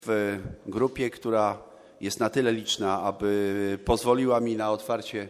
w grupie, która jest na tyle liczna, aby pozwoliła mi na otwarcie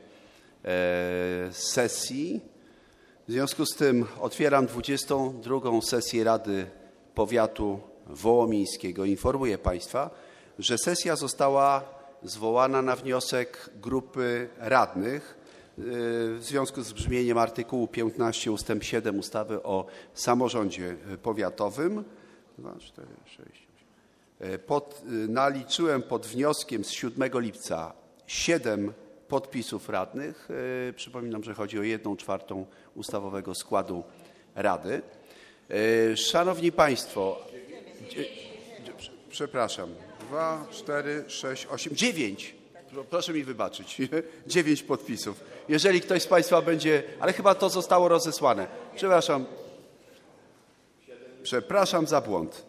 sesji. W związku z tym otwieram 22. sesję Rady Powiatu Wołomińskiego. Informuję Państwa, że sesja została zwołana na wniosek grupy radnych w związku z brzmieniem artykułu 15 ust. 7 ustawy o samorządzie powiatowym. 2, 4, 6, 8. Naliczyłem pod wnioskiem z 7 lipca 7 podpisów radnych. Przypominam, że chodzi o 1/4 ustawowego składu Rady. Szanowni Państwo, przepraszam, 2, 4, 6, 8, 9. Proszę mi wybaczyć, 9 podpisów. Jeżeli ktoś z Państwa będzie, ale chyba to zostało rozesłane. Przepraszam za błąd.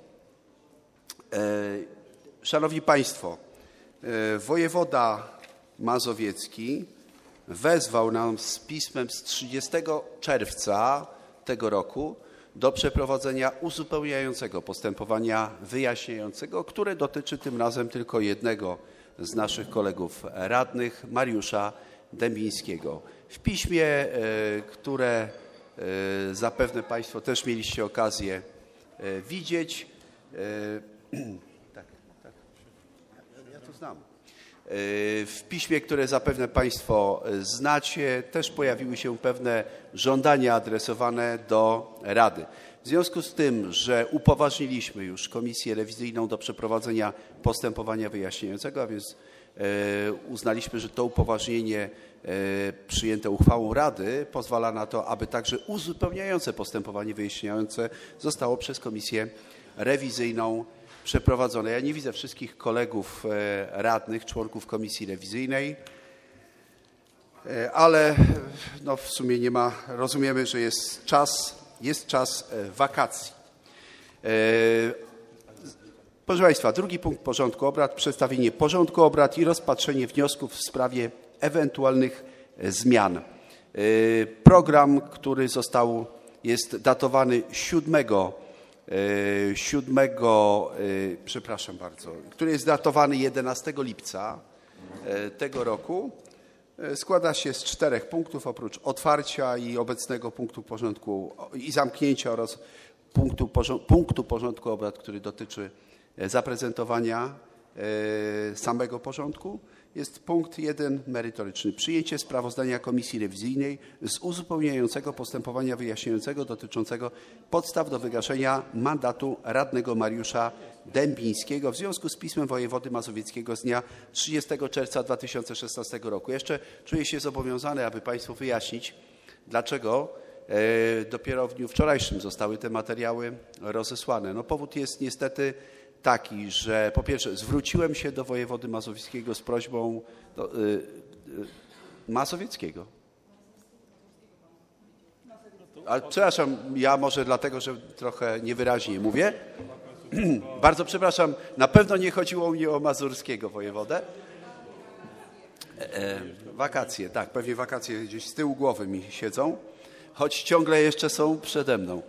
Szanowni Państwo, wojewoda mazowiecki wezwał nas z pismem z 30 czerwca tego roku do przeprowadzenia uzupełniającego postępowania wyjaśniającego, które dotyczy tym razem tylko jednego z naszych kolegów radnych, Mariusza Dębińskiego. W piśmie, które zapewne Państwo też mieliście okazję widzieć, ja to znam. W piśmie, które zapewne Państwo znacie, też pojawiły się pewne żądania adresowane do Rady. W związku z tym, że upoważniliśmy już Komisję Rewizyjną do przeprowadzenia postępowania wyjaśniającego, a więc uznaliśmy, że to upoważnienie przyjęte uchwałą Rady pozwala na to, aby także uzupełniające postępowanie wyjaśniające zostało przez Komisję Rewizyjną przeprowadzone. Ja nie widzę wszystkich kolegów radnych, członków Komisji Rewizyjnej, ale no w sumie nie ma, rozumiemy, że jest czas wakacji. Proszę Państwa, drugi punkt porządku obrad, przedstawienie porządku obrad i rozpatrzenie wniosków w sprawie ewentualnych zmian. Program, który jest datowany 7, który jest datowany 11 lipca tego roku, składa się z 4 punktów, oprócz otwarcia i obecnego punktu porządku i zamknięcia oraz punktu porządku obrad, który dotyczy zaprezentowania samego porządku. Jest punkt 1 merytoryczny. Przyjęcie sprawozdania Komisji Rewizyjnej z uzupełniającego postępowania wyjaśniającego dotyczącego podstaw do wygaszenia mandatu radnego Mariusza Dębińskiego w związku z pismem wojewody mazowieckiego z dnia 30 czerwca 2016 roku. Jeszcze czuję się zobowiązany, aby Państwu wyjaśnić, dlaczego dopiero w dniu wczorajszym zostały te materiały rozesłane. No, powód jest niestety taki, że po pierwsze zwróciłem się do wojewody mazowieckiego z prośbą mazowieckiego. Ale przepraszam, ja może dlatego, że trochę niewyraźnie mówię. Bardzo przepraszam, na pewno nie chodziło mnie o mazurskiego wojewodę. Wakacje, tak, pewnie wakacje gdzieś z tyłu głowy mi siedzą, choć ciągle jeszcze są przede mną.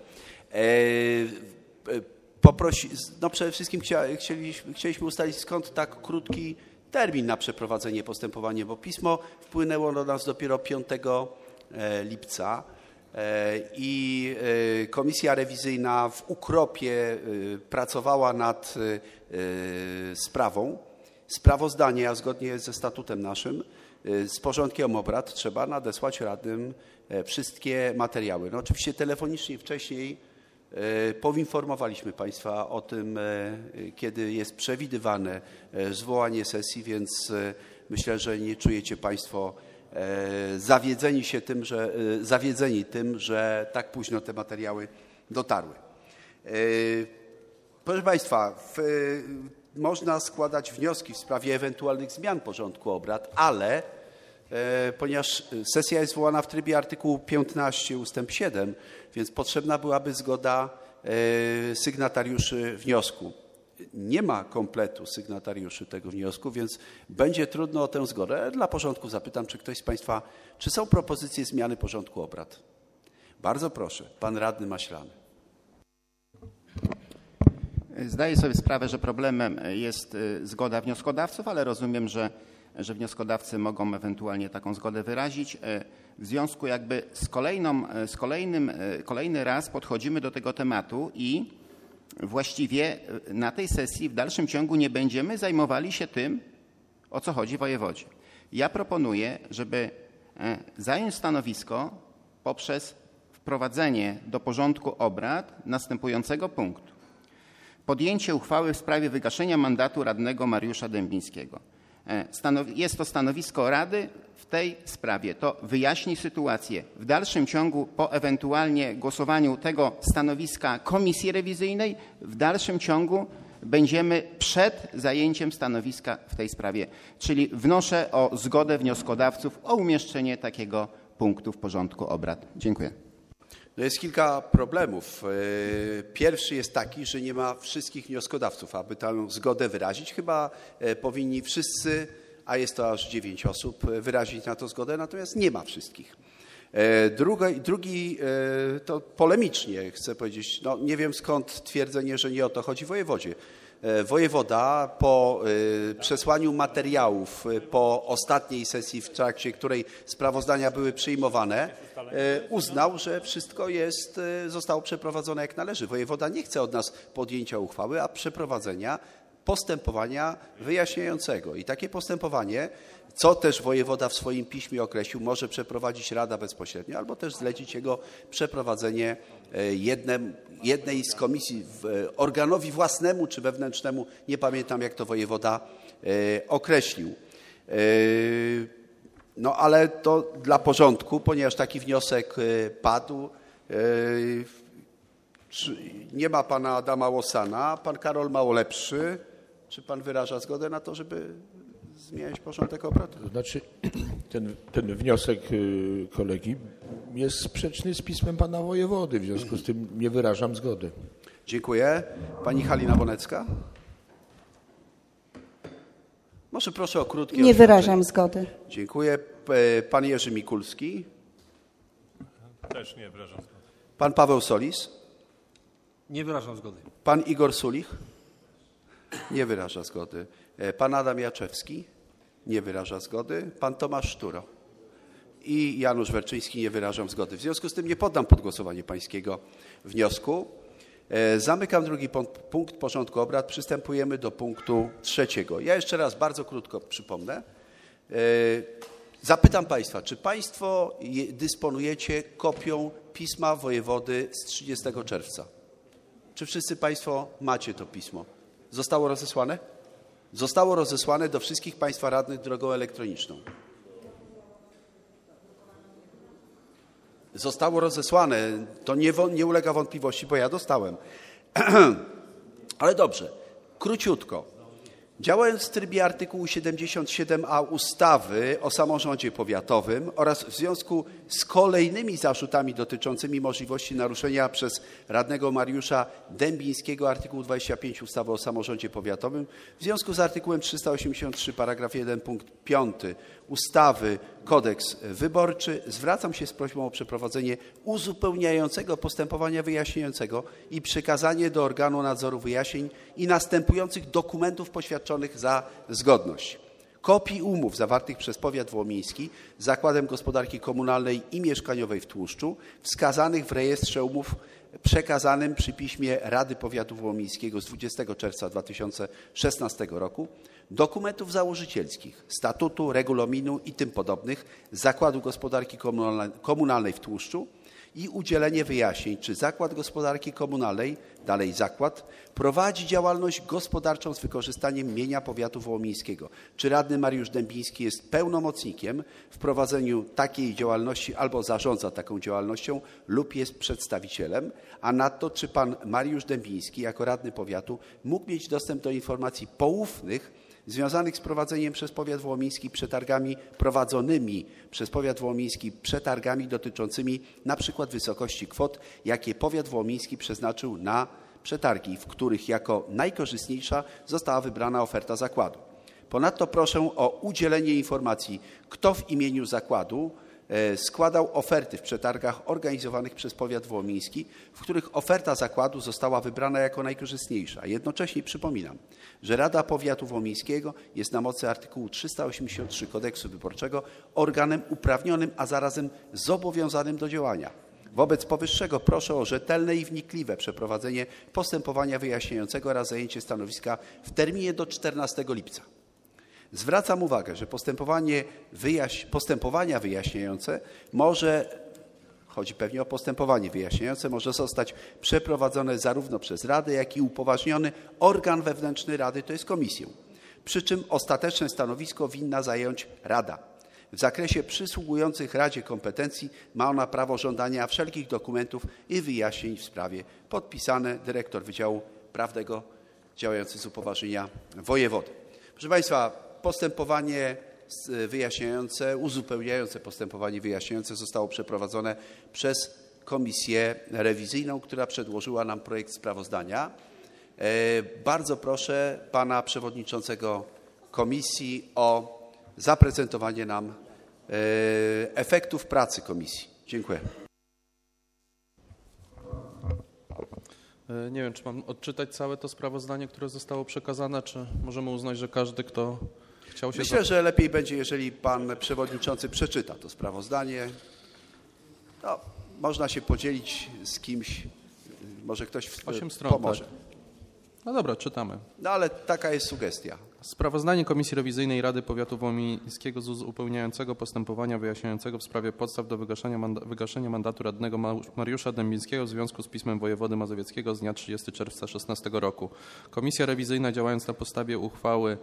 Przede wszystkim chcieliśmy ustalić, skąd tak krótki termin na przeprowadzenie postępowania, bo pismo wpłynęło do nas dopiero 5 lipca i Komisja Rewizyjna w ukropie pracowała nad sprawą. Sprawozdanie, a zgodnie ze statutem naszym, z porządkiem obrad trzeba nadesłać radnym wszystkie materiały. No oczywiście telefonicznie wcześniej poinformowaliśmy Państwa o tym, kiedy jest przewidywane zwołanie sesji, więc myślę, że nie czujecie Państwo zawiedzeni tym, że tak późno te materiały dotarły. Proszę Państwa, można składać wnioski w sprawie ewentualnych zmian porządku obrad, ale ponieważ sesja jest zwołana w trybie artykułu 15 ust. 7, więc potrzebna byłaby zgoda sygnatariuszy wniosku. Nie ma kompletu sygnatariuszy tego wniosku, więc będzie trudno o tę zgodę. Dla porządku zapytam, czy ktoś z Państwa, czy są propozycje zmiany porządku obrad? Bardzo proszę, pan radny Maślany. Zdaję sobie sprawę, że problemem jest zgoda wnioskodawców, ale rozumiem, że wnioskodawcy mogą ewentualnie taką zgodę wyrazić. W związku jakby kolejny raz podchodzimy do tego tematu i właściwie na tej sesji w dalszym ciągu nie będziemy zajmowali się tym, o co chodzi wojewodzie. Ja proponuję, żeby zająć stanowisko poprzez wprowadzenie do porządku obrad następującego punktu. Podjęcie uchwały w sprawie wygaszenia mandatu radnego Mariusza Dębińskiego. Jest to stanowisko Rady w tej sprawie. To wyjaśni sytuację. W dalszym ciągu, po ewentualnie głosowaniu tego stanowiska komisji rewizyjnej, w dalszym ciągu będziemy przed zajęciem stanowiska w tej sprawie. Czyli wnoszę o zgodę wnioskodawców o umieszczenie takiego punktu w porządku obrad. Dziękuję. No jest kilka problemów. Pierwszy jest taki, że nie ma wszystkich wnioskodawców. Aby tę zgodę wyrazić, chyba powinni wszyscy, a jest to aż 9 osób, wyrazić na to zgodę, natomiast nie ma wszystkich. Drugi to polemicznie chcę powiedzieć, no nie wiem skąd twierdzenie, że nie o to chodzi wojewodzie. Wojewoda po przesłaniu materiałów, po ostatniej sesji, w trakcie której sprawozdania były przyjmowane, uznał, że wszystko zostało przeprowadzone jak należy. Wojewoda nie chce od nas podjęcia uchwały, a przeprowadzenia postępowania wyjaśniającego. I takie postępowanie, co też wojewoda w swoim piśmie określił, może przeprowadzić Rada bezpośrednio, albo też zlecić jego przeprowadzenie jednej z komisji, organowi własnemu czy wewnętrznemu, nie pamiętam jak to wojewoda określił. No ale to dla porządku, ponieważ taki wniosek padł. Nie ma pana Adama Łosana, pan Karol Małolepszy. Czy pan wyraża zgodę na to, żeby zmieniać porządek obrad? To znaczy ten wniosek kolegi jest sprzeczny z pismem pana wojewody, w związku z tym nie wyrażam zgody. Dziękuję. Pani Halina Bonecka? Może proszę o krótkie Nie wyrażam zgody. Dziękuję. Pan Jerzy Mikulski? Też nie wyrażam zgody. Pan Paweł Solis? Nie wyrażam zgody. Pan Igor Sulich? Nie wyraża zgody. Pan Adam Jaczewski? Nie wyraża zgody. Pan Tomasz Szturo? I Janusz Werczyński? Nie wyrażam zgody. W związku z tym nie poddam pod głosowanie pańskiego wniosku. Zamykam drugi punkt porządku obrad. Przystępujemy do punktu trzeciego. Ja jeszcze raz bardzo krótko przypomnę. Zapytam państwa, czy państwo dysponujecie kopią pisma wojewody z 30 czerwca? Czy wszyscy państwo macie to pismo? Zostało rozesłane? Zostało rozesłane do wszystkich państwa radnych drogą elektroniczną. Zostało rozesłane, to nie ulega wątpliwości, bo ja dostałem. Ale dobrze, króciutko. Działając w trybie artykułu 77a ustawy o samorządzie powiatowym oraz w związku z kolejnymi zarzutami dotyczącymi możliwości naruszenia przez radnego Mariusza Dębińskiego artykułu 25 ustawy o samorządzie powiatowym, w związku z artykułem 383 paragraf 1 punkt 5 ustawy Kodeks Wyborczy zwracam się z prośbą o przeprowadzenie uzupełniającego postępowania wyjaśniającego i przekazanie do organu nadzoru wyjaśnień i następujących dokumentów poświadczonych za zgodność. Kopii umów zawartych przez powiat wołomiński z Zakładem Gospodarki Komunalnej i Mieszkaniowej w Tłuszczu, wskazanych w rejestrze umów przekazanym przy piśmie Rady Powiatu Wołomińskiego z 20 czerwca 2016 roku, dokumentów założycielskich, statutu, regulaminu i tym podobnych Zakładu Gospodarki Komunalnej w Tłuszczu i udzielenie wyjaśnień, czy Zakład Gospodarki Komunalnej, dalej zakład, prowadzi działalność gospodarczą z wykorzystaniem mienia powiatu wołomińskiego, czy radny Mariusz Dębiński jest pełnomocnikiem w prowadzeniu takiej działalności albo zarządza taką działalnością lub jest przedstawicielem, a nadto czy pan Mariusz Dębiński jako radny powiatu mógł mieć dostęp do informacji poufnych związanych z prowadzeniem przez powiat wołomiński przetargami prowadzonymi przez powiat wołomiński przetargami dotyczącymi na przykład wysokości kwot, jakie powiat wołomiński przeznaczył na przetargi, w których jako najkorzystniejsza została wybrana oferta zakładu. Ponadto proszę o udzielenie informacji, kto w imieniu zakładu składał oferty w przetargach organizowanych przez powiat wołomiński, w których oferta zakładu została wybrana jako najkorzystniejsza. Jednocześnie przypominam, że Rada Powiatu Wołomińskiego jest na mocy artykułu 383 Kodeksu Wyborczego organem uprawnionym, a zarazem zobowiązanym do działania. Wobec powyższego proszę o rzetelne i wnikliwe przeprowadzenie postępowania wyjaśniającego oraz zajęcie stanowiska w terminie do 14 lipca. Zwracam uwagę, że postępowania wyjaśniające chodzi pewnie o postępowanie wyjaśniające, może zostać przeprowadzone zarówno przez Radę, jak i upoważniony organ wewnętrzny Rady, to jest komisję. Przy czym ostateczne stanowisko winna zająć Rada. W zakresie przysługujących Radzie kompetencji ma ona prawo żądania wszelkich dokumentów i wyjaśnień w sprawie. Podpisane dyrektor Wydziału Prawnego działający z upoważnienia wojewody. Proszę Państwa, postępowanie wyjaśniające, uzupełniające postępowanie wyjaśniające zostało przeprowadzone przez komisję rewizyjną, która przedłożyła nam projekt sprawozdania. Bardzo proszę pana przewodniczącego komisji o zaprezentowanie nam efektów pracy komisji. Dziękuję. Nie wiem, czy mam odczytać całe to sprawozdanie, które zostało przekazane, czy możemy uznać, że każdy, kto chciał się... Myślę, że lepiej będzie, jeżeli pan przewodniczący przeczyta to sprawozdanie. No, można się podzielić z kimś, może ktoś 8 stron, pomoże. Tak. No dobra, czytamy. No ale taka jest sugestia. Sprawozdanie Komisji Rewizyjnej Rady Powiatu Wołomińskiego z uzupełniającego postępowania wyjaśniającego w sprawie podstaw do wygaszenia mandatu radnego Mariusza Dębińskiego w związku z pismem wojewody mazowieckiego z dnia 30 czerwca 2016 roku. Komisja Rewizyjna, działając na podstawie uchwały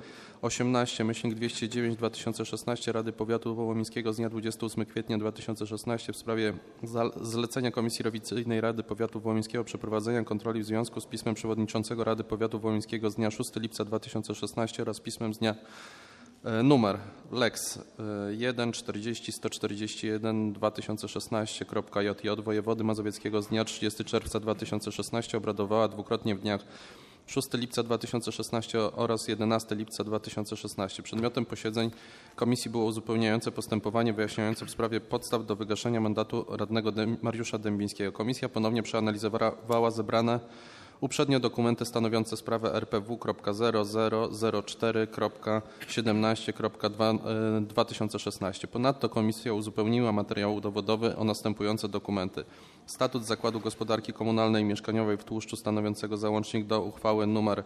18/209/2016 Rady Powiatu Wołomińskiego z dnia 28 kwietnia 2016 w sprawie zlecenia Komisji Rewizyjnej Rady Powiatu Wołomińskiego przeprowadzenia kontroli w związku z pismem przewodniczącego Rady Powiatu Wołomińskiego z dnia 6 lipca 2016 oraz pismem z dnia numer Lex 1 40 141 2016.jj wojewody mazowieckiego z dnia 30 czerwca 2016 obradowała dwukrotnie w dniach 6 lipca 2016 oraz 11 lipca 2016. Przedmiotem posiedzeń komisji było uzupełniające postępowanie wyjaśniające w sprawie podstaw do wygaszenia mandatu radnego Mariusza Dębińskiego. Komisja ponownie przeanalizowała zebrane uprzednio dokumenty stanowiące sprawę RPW.000004.17.2016. Ponadto komisja uzupełniła materiał dowodowy o następujące dokumenty. Statut Zakładu Gospodarki Komunalnej i Mieszkaniowej w Tłuszczu stanowiącego załącznik do uchwały nr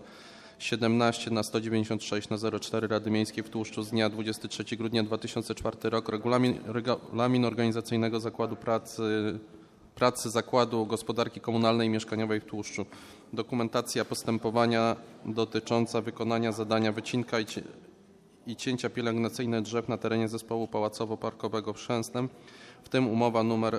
17/196/04 Rady Miejskiej w Tłuszczu z dnia 23 grudnia 2004 roku. Regulamin organizacyjnego Zakładu Pracy Zakładu Gospodarki Komunalnej i Mieszkaniowej w Tłuszczu. Dokumentacja postępowania dotycząca wykonania zadania wycinka i cięcia pielęgnacyjne drzew na terenie zespołu pałacowo-parkowego w Chrzęsnem, w tym umowa nr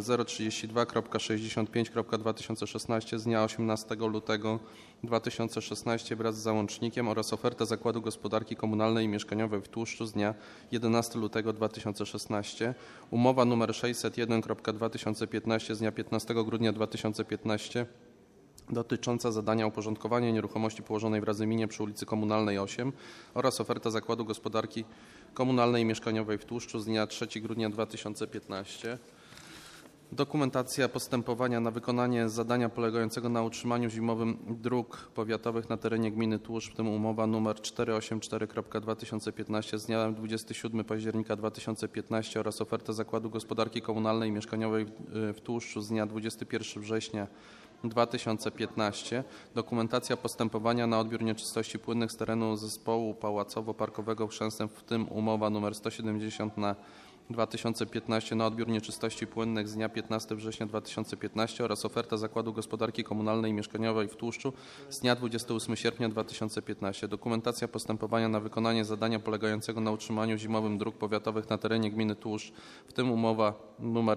032.65.2016 z dnia 18 lutego 2016 wraz z załącznikiem oraz oferta Zakładu Gospodarki Komunalnej i Mieszkaniowej w Tłuszczu z dnia 11 lutego 2016, umowa nr 601.2015 z dnia 15 grudnia 2015 dotycząca zadania uporządkowania nieruchomości położonej w Radzyminie przy ulicy Komunalnej 8 oraz oferta Zakładu Gospodarki Komunalnej i Mieszkaniowej w Tłuszczu z dnia 3 grudnia 2015. Dokumentacja postępowania na wykonanie zadania polegającego na utrzymaniu zimowym dróg powiatowych na terenie gminy Tłuszcz, w tym umowa nr 484.2015 z dnia 27 października 2015 oraz oferta Zakładu Gospodarki Komunalnej i Mieszkaniowej w Tłuszczu z dnia 21 września 2015. Dokumentacja postępowania na odbiór nieczystości płynnych z terenu zespołu pałacowo-parkowego w Chrzęsnem, w tym umowa nr 170 na 2015 na odbiór nieczystości płynnych z dnia 15 września 2015 oraz oferta Zakładu Gospodarki Komunalnej i Mieszkaniowej w Tłuszczu z dnia 28 sierpnia 2015. Dokumentacja postępowania na wykonanie zadania polegającego na utrzymaniu zimowym dróg powiatowych na terenie gminy Tłuszcz, w tym umowa nr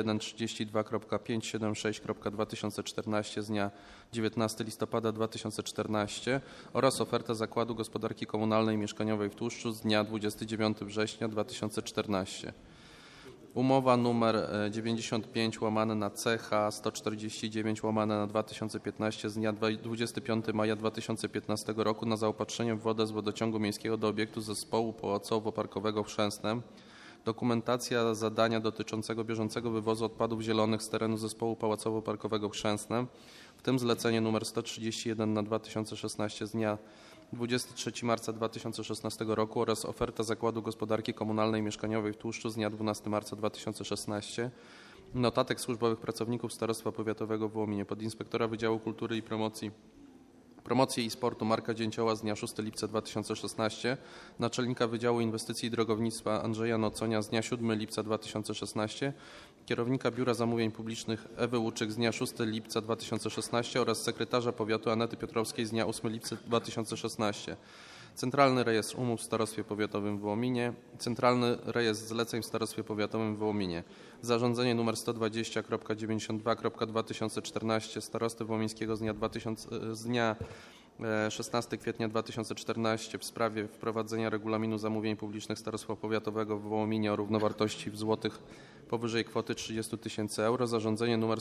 0132.576.2014 z dnia 19 listopada 2014 oraz oferta Zakładu Gospodarki Komunalnej i Mieszkaniowej w Tłuszczu z dnia 29 września 2014. Umowa nr 95/CH 149/2015 z dnia 25 maja 2015 roku na zaopatrzenie w wodę z wodociągu miejskiego do obiektu zespołu pałacowo-parkowego w Chrzęsnem. Dokumentacja zadania dotyczącego bieżącego wywozu odpadów zielonych z terenu zespołu pałacowo-parkowego w Chrzęsnem, w tym zlecenie nr 131 na 2016 z dnia 23 marca 2016 roku oraz oferta Zakładu Gospodarki Komunalnej i Mieszkaniowej w Tłuszczu z dnia 12 marca 2016, notatek służbowych pracowników Starostwa Powiatowego w Wołominie, podinspektora Wydziału Kultury i Promocji i Sportu Marka Dzięcioła z dnia 6 lipca 2016, naczelnika Wydziału Inwestycji i Drogownictwa Andrzeja Noconia z dnia 7 lipca 2016, kierownika Biura Zamówień Publicznych Ewy Łuczyk z dnia 6 lipca 2016 oraz sekretarza powiatu Anety Piotrowskiej z dnia 8 lipca 2016. Centralny Rejestr Umów w Starostwie Powiatowym w Wołominie, Centralny Rejestr Zleceń w Starostwie Powiatowym w Wołominie, zarządzenie nr 120.92.2014 Starosty Wołomińskiego z dnia 16 kwietnia 2014 w sprawie wprowadzenia regulaminu zamówień publicznych Starostwa Powiatowego w Wołominie o równowartości w złotych powyżej kwoty 30 000 euro, zarządzenie nr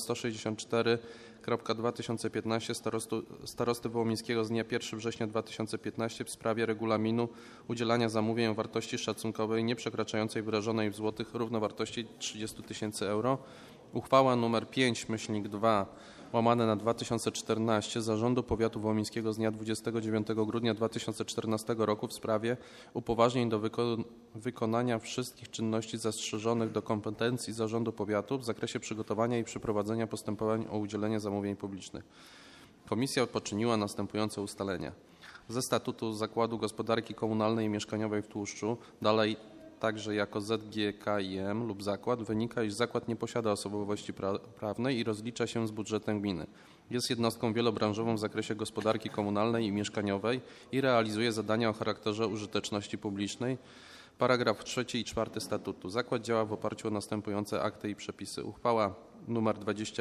164.2015 Starosty Wołomińskiego z dnia 1 września 2015 w sprawie regulaminu udzielania zamówień o wartości szacunkowej nieprzekraczającej wyrażonej w złotych równowartości 30 000 euro, uchwała nr 5/2 łamane na 2014 Zarządu Powiatu Wołomińskiego z dnia 29 grudnia 2014 roku w sprawie upoważnień do wykonania wszystkich czynności zastrzeżonych do kompetencji Zarządu Powiatu w zakresie przygotowania i przeprowadzenia postępowań o udzielenie zamówień publicznych. Komisja poczyniła następujące ustalenia. Ze statutu Zakładu Gospodarki Komunalnej i Mieszkaniowej w Tłuszczu, dalej także jako ZGKiM lub zakład, wynika, iż zakład nie posiada osobowości prawnej i rozlicza się z budżetem gminy. Jest jednostką wielobranżową w zakresie gospodarki komunalnej i mieszkaniowej i realizuje zadania o charakterze użyteczności publicznej. Paragraf 3 i 4 statutu. Zakład działa w oparciu o następujące akty i przepisy. Uchwała nr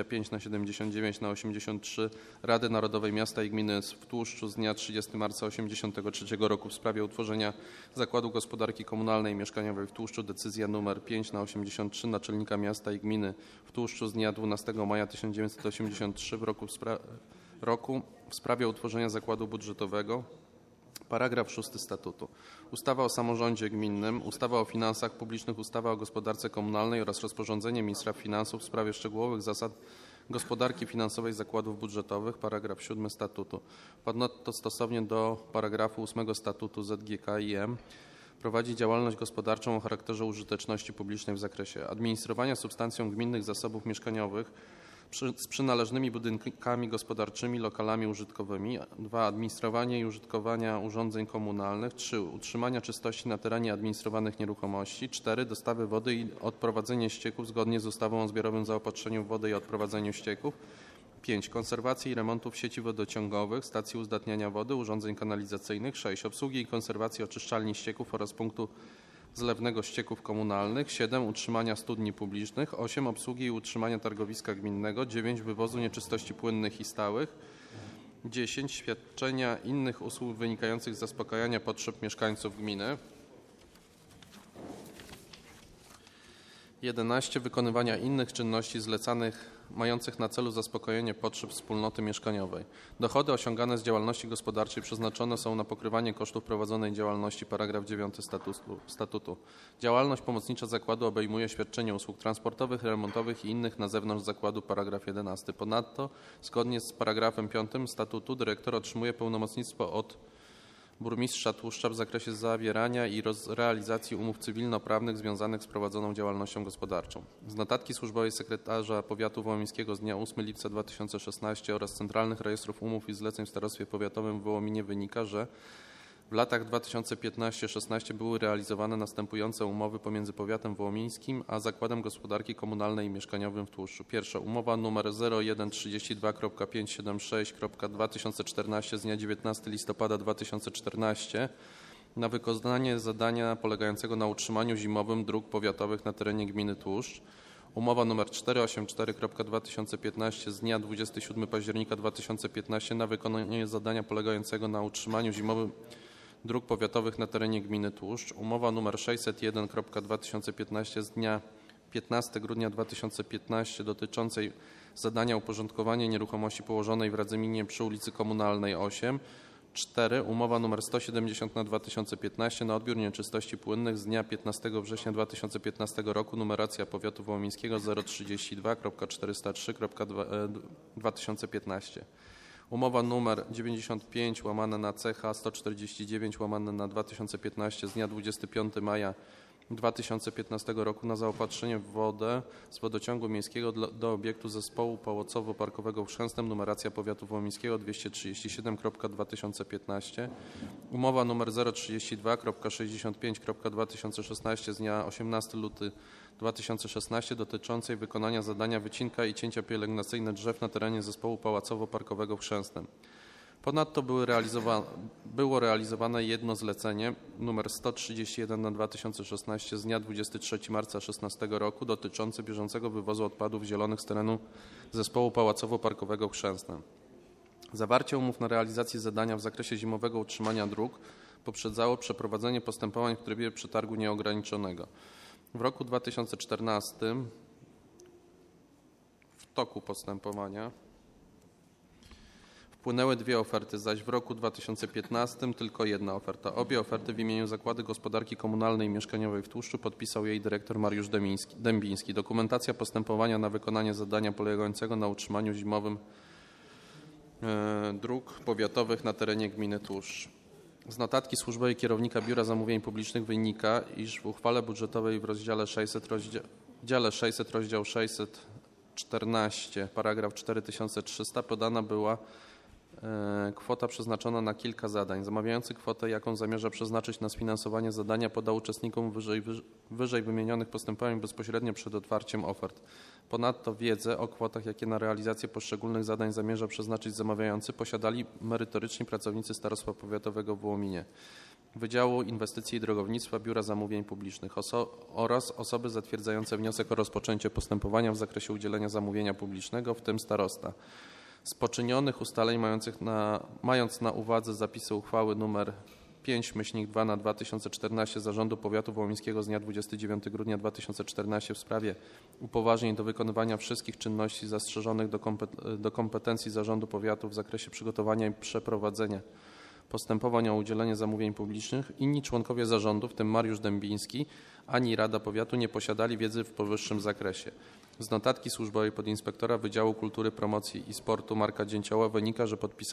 25/79/83 Rady Narodowej Miasta i Gminy w Tłuszczu z dnia 30 marca 1983 roku w sprawie utworzenia Zakładu Gospodarki Komunalnej i Mieszkaniowej w Tłuszczu. Decyzja nr 5/83 Naczelnika Miasta i Gminy w Tłuszczu z dnia 12 maja 1983 roku w sprawie utworzenia Zakładu Budżetowego. Paragraf 6 statutu. Ustawa o samorządzie gminnym, ustawa o finansach publicznych, ustawa o gospodarce komunalnej oraz rozporządzenie ministra finansów w sprawie szczegółowych zasad gospodarki finansowej zakładów budżetowych. Paragraf 7 statutu. Ponadto stosownie do paragrafu 8 statutu ZGKiM prowadzi działalność gospodarczą o charakterze użyteczności publicznej w zakresie administrowania substancją gminnych zasobów mieszkaniowych z przynależnymi budynkami gospodarczymi, lokalami użytkowymi. 2. Administrowanie i użytkowania urządzeń komunalnych. 3. Utrzymania czystości na terenie administrowanych nieruchomości. 4. Dostawy wody i odprowadzenie ścieków zgodnie z ustawą o zbiorowym zaopatrzeniu w wodę i odprowadzeniu ścieków. 5. Konserwacji i remontów sieci wodociągowych, stacji uzdatniania wody, urządzeń kanalizacyjnych. 6. Obsługi i konserwacji oczyszczalni ścieków oraz punktu zlewnego ścieków komunalnych. 7. Utrzymania studni publicznych. 8. Obsługi i utrzymania targowiska gminnego. 9. Wywozu nieczystości płynnych i stałych. 10. Świadczenia innych usług wynikających z zaspokajania potrzeb mieszkańców gminy. 11. Wykonywania innych czynności zlecanych mających na celu zaspokojenie potrzeb wspólnoty mieszkaniowej. Dochody osiągane z działalności gospodarczej przeznaczone są na pokrywanie kosztów prowadzonej działalności. Paragraf 9 statutu. Działalność pomocnicza zakładu obejmuje świadczenie usług transportowych, remontowych i innych na zewnątrz zakładu. Paragraf 11. Ponadto, zgodnie z paragrafem 5 statutu, dyrektor otrzymuje pełnomocnictwo od burmistrza Tłuszcza w zakresie zawierania i realizacji umów cywilnoprawnych związanych z prowadzoną działalnością gospodarczą. Z notatki służbowej sekretarza powiatu wołomińskiego z dnia 8 lipca 2016 oraz Centralnych Rejestrów Umów i Zleceń w Starostwie Powiatowym w Wołominie wynika, że w latach 2015-16 były realizowane następujące umowy pomiędzy powiatem wołomińskim a Zakładem Gospodarki Komunalnej i Mieszkaniowym w Tłuszczu. Pierwsza umowa nr 0132.576.2014 z dnia 19 listopada 2014 na wykonanie zadania polegającego na utrzymaniu zimowym dróg powiatowych na terenie gminy Tłuszcz. Umowa nr 484.2015 z dnia 27 października 2015 na wykonanie zadania polegającego na utrzymaniu zimowym dróg powiatowych na terenie gminy Tłuszcz. Umowa nr 601.2015 z dnia 15 grudnia 2015 dotyczącej zadania uporządkowania nieruchomości położonej w Radzyminie przy ulicy Komunalnej 8. 4. Umowa nr 170 na 2015 na odbiór nieczystości płynnych z dnia 15 września 2015 roku, numeracja powiatu wołomińskiego 032.403.2015. Umowa nr 95 łamane na CH 149 łamane na 2015 z dnia 25 maja 2015 roku na zaopatrzenie w wodę z wodociągu miejskiego do obiektu zespołu pałacowo-parkowego w Chrzęsnem, numeracja powiatu wołomińskiego 237.2015. Umowa nr 032.65.2016 z dnia 18 luty 2016 dotyczącej wykonania zadania wycinka i cięcia pielęgnacyjne drzew na terenie zespołu pałacowo-parkowego w Chrzęsnem. Ponadto było realizowane jedno zlecenie nr 131 na 2016 z dnia 23 marca 2016 roku dotyczące bieżącego wywozu odpadów zielonych z terenu zespołu pałacowo-parkowego w Chrzęsnem. Zawarcie umów na realizację zadania w zakresie zimowego utrzymania dróg poprzedzało przeprowadzenie postępowań w trybie przetargu nieograniczonego. W roku 2014 w toku postępowania wpłynęły 2 oferty, zaś w roku 2015 tylko 1 oferta. Obie oferty w imieniu Zakładu Gospodarki Komunalnej i Mieszkaniowej w Tłuszczu podpisał jej dyrektor Mariusz Dębiński. Dokumentacja postępowania na wykonanie zadania polegającego na utrzymaniu zimowym dróg powiatowych na terenie gminy Tłuszcz. Z notatki służbowej kierownika Biura Zamówień Publicznych wynika, iż w uchwale budżetowej w rozdziale 600, rozdział 614, paragraf 4300 podana była kwota przeznaczona na kilka zadań. Zamawiający kwotę, jaką zamierza przeznaczyć na sfinansowanie zadania, podał uczestnikom wyżej wymienionych postępowań bezpośrednio przed otwarciem ofert. Ponadto wiedzę o kwotach, jakie na realizację poszczególnych zadań zamierza przeznaczyć zamawiający, posiadali merytoryczni pracownicy Starostwa Powiatowego w Wołominie, Wydziału Inwestycji i Drogownictwa Biura Zamówień Publicznych oraz osoby zatwierdzające wniosek o rozpoczęcie postępowania w zakresie udzielenia zamówienia publicznego, w tym starosta. Z poczynionych ustaleń mając na uwadze zapisy uchwały nr 5/2 na 2014 Zarządu Powiatu Wołomińskiego z dnia 29 grudnia 2014 w sprawie upoważnień do wykonywania wszystkich czynności zastrzeżonych do kompetencji Zarządu Powiatu w zakresie przygotowania i przeprowadzenia postępowań o udzielenie zamówień publicznych, inni członkowie zarządu, w tym Mariusz Dębiński, ani Rada Powiatu nie posiadali wiedzy w powyższym zakresie. Z notatki służbowej podinspektora Wydziału Kultury, Promocji i Sportu Marka Dzięcioła wynika,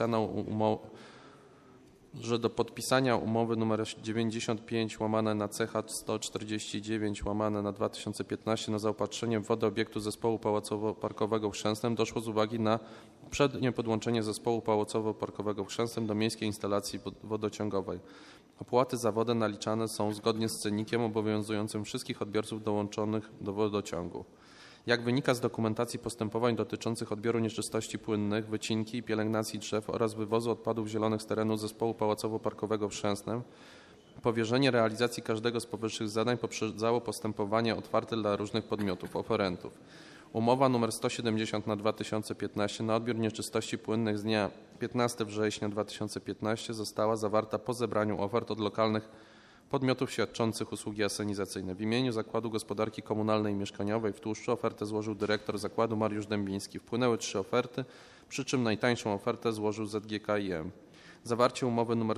że do podpisania umowy nr 95 łamane na CH 149 łamane na 2015 na zaopatrzenie w wodę obiektu zespołu pałacowo-parkowego w Chrzęsnem doszło z uwagi na przednie podłączenie zespołu pałacowo-parkowego w Chrzęstem do miejskiej instalacji wodociągowej. Opłaty za wodę naliczane są zgodnie z cennikiem obowiązującym wszystkich odbiorców dołączonych do wodociągu. Jak wynika z dokumentacji postępowań dotyczących odbioru nieczystości płynnych, wycinki i pielęgnacji drzew oraz wywozu odpadów zielonych z terenu zespołu pałacowo-parkowego w Chrzęsnem, powierzenie realizacji każdego z powyższych zadań poprzedzało postępowanie otwarte dla różnych podmiotów, oferentów. Umowa nr 170 na 2015 na odbiór nieczystości płynnych z dnia 15 września 2015 została zawarta po zebraniu ofert od lokalnych podmiotów świadczących usługi asenizacyjne. W imieniu Zakładu Gospodarki Komunalnej i Mieszkaniowej w Tłuszczu ofertę złożył dyrektor zakładu Mariusz Dębiński. Wpłynęły 3 oferty, przy czym najtańszą ofertę złożył ZGKiM. Zawarcie umowy nr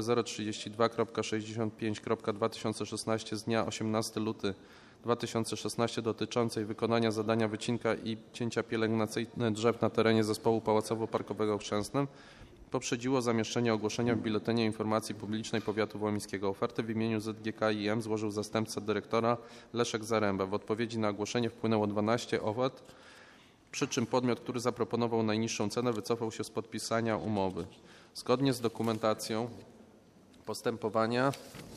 032.65.2016 z dnia 18 luty 2016 dotyczącej wykonania zadania wycinka i cięcia pielęgnacyjne drzew na terenie zespołu pałacowo-parkowego w Chrzęsnem poprzedziło zamieszczenie ogłoszenia w Biuletynie Informacji Publicznej Powiatu Wołomińskiego. Ofertę w imieniu ZGKiM złożył zastępca dyrektora Leszek Zaręba. W odpowiedzi na ogłoszenie wpłynęło 12 ofert, przy czym podmiot, który zaproponował najniższą cenę, wycofał się z podpisania umowy. Zgodnie z dokumentacją postępowania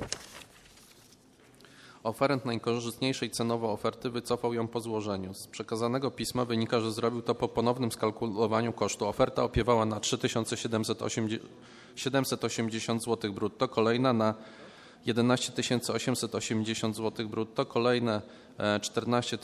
oferent najkorzystniejszej cenowo oferty wycofał ją po złożeniu. Z przekazanego pisma wynika, że zrobił to po ponownym skalkulowaniu kosztu. Oferta opiewała na 3780 zł brutto, kolejna na 11 880 zł brutto, kolejne 14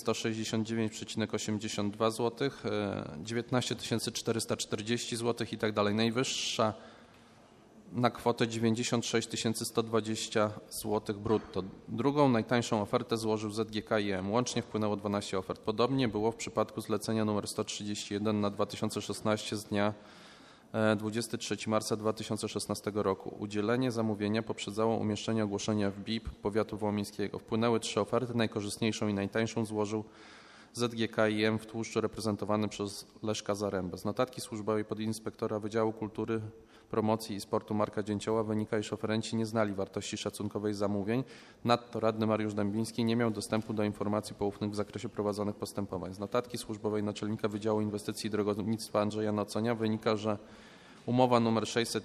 169,82 zł, 19 440 zł i tak dalej. Najwyższa na kwotę 96 120 zł brutto. Drugą, najtańszą ofertę złożył ZGKiM. Łącznie wpłynęło 12 ofert. Podobnie było w przypadku zlecenia nr 131 na 2016 z dnia 23 marca 2016 roku. Udzielenie zamówienia poprzedzało umieszczenie ogłoszenia w BIP powiatu wołomińskiego. Wpłynęły 3 oferty, najkorzystniejszą i najtańszą złożył ZGKiM w Tłuszczu reprezentowany przez Leszka Zarębę. Z notatki służbowej podinspektora Wydziału Kultury, Promocji i Sportu Marka Dzięcioła wynika, iż oferenci nie znali wartości szacunkowej zamówień. Nadto radny Mariusz Dębiński nie miał dostępu do informacji poufnych w zakresie prowadzonych postępowań. Z notatki służbowej naczelnika Wydziału Inwestycji i Drogownictwa Andrzeja Noconia wynika, że umowa nr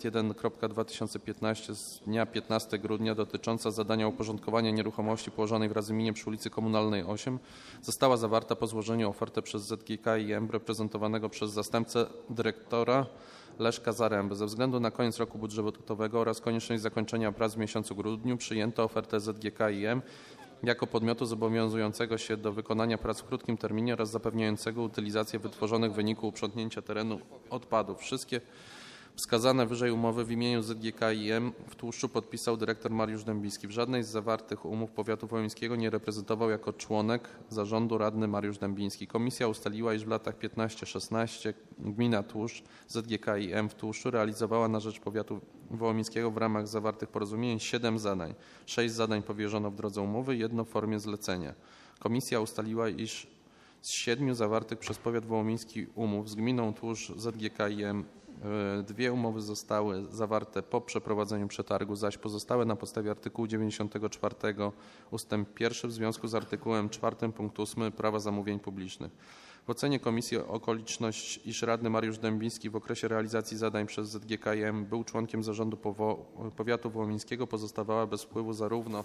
601.2015 z dnia 15 grudnia dotycząca zadania uporządkowania nieruchomości położonej w Radzyminie przy ulicy Komunalnej 8 została zawarta po złożeniu oferty przez ZGKiM reprezentowanego przez zastępcę dyrektora Leszka Zaręby. Ze względu na koniec roku budżetowego oraz konieczność zakończenia prac w miesiącu grudniu przyjęto ofertę ZGKiM jako podmiotu zobowiązującego się do wykonania prac w krótkim terminie oraz zapewniającego utylizację wytworzonych w wyniku uprzątnięcia terenu odpadów. Wszystkie wskazane wyżej umowy w imieniu ZGKiM w Tłuszczu podpisał dyrektor Mariusz Dębiński. W żadnej z zawartych umów powiatu wołomińskiego nie reprezentował jako członek zarządu radny Mariusz Dębiński. Komisja ustaliła, iż w latach 15-16 gmina Tłuszcz ZGKiM w Tłuszczu realizowała na rzecz powiatu wołomińskiego w ramach zawartych porozumień 7 zadań. 6 zadań powierzono w drodze umowy, 1 w formie zlecenia. Komisja ustaliła, iż z 7 zawartych przez powiat wołomiński umów z gminą Tłuszcz ZGKiM 2 umowy zostały zawarte po przeprowadzeniu przetargu, zaś pozostałe na podstawie artykułu 94 ust. 1 w związku z artykułem 4 punkt 8 Prawa zamówień publicznych. W ocenie komisji okoliczność, iż radny Mariusz Dębiński w okresie realizacji zadań przez ZGKiM był członkiem zarządu powiatu wołomińskiego, pozostawała bez wpływu zarówno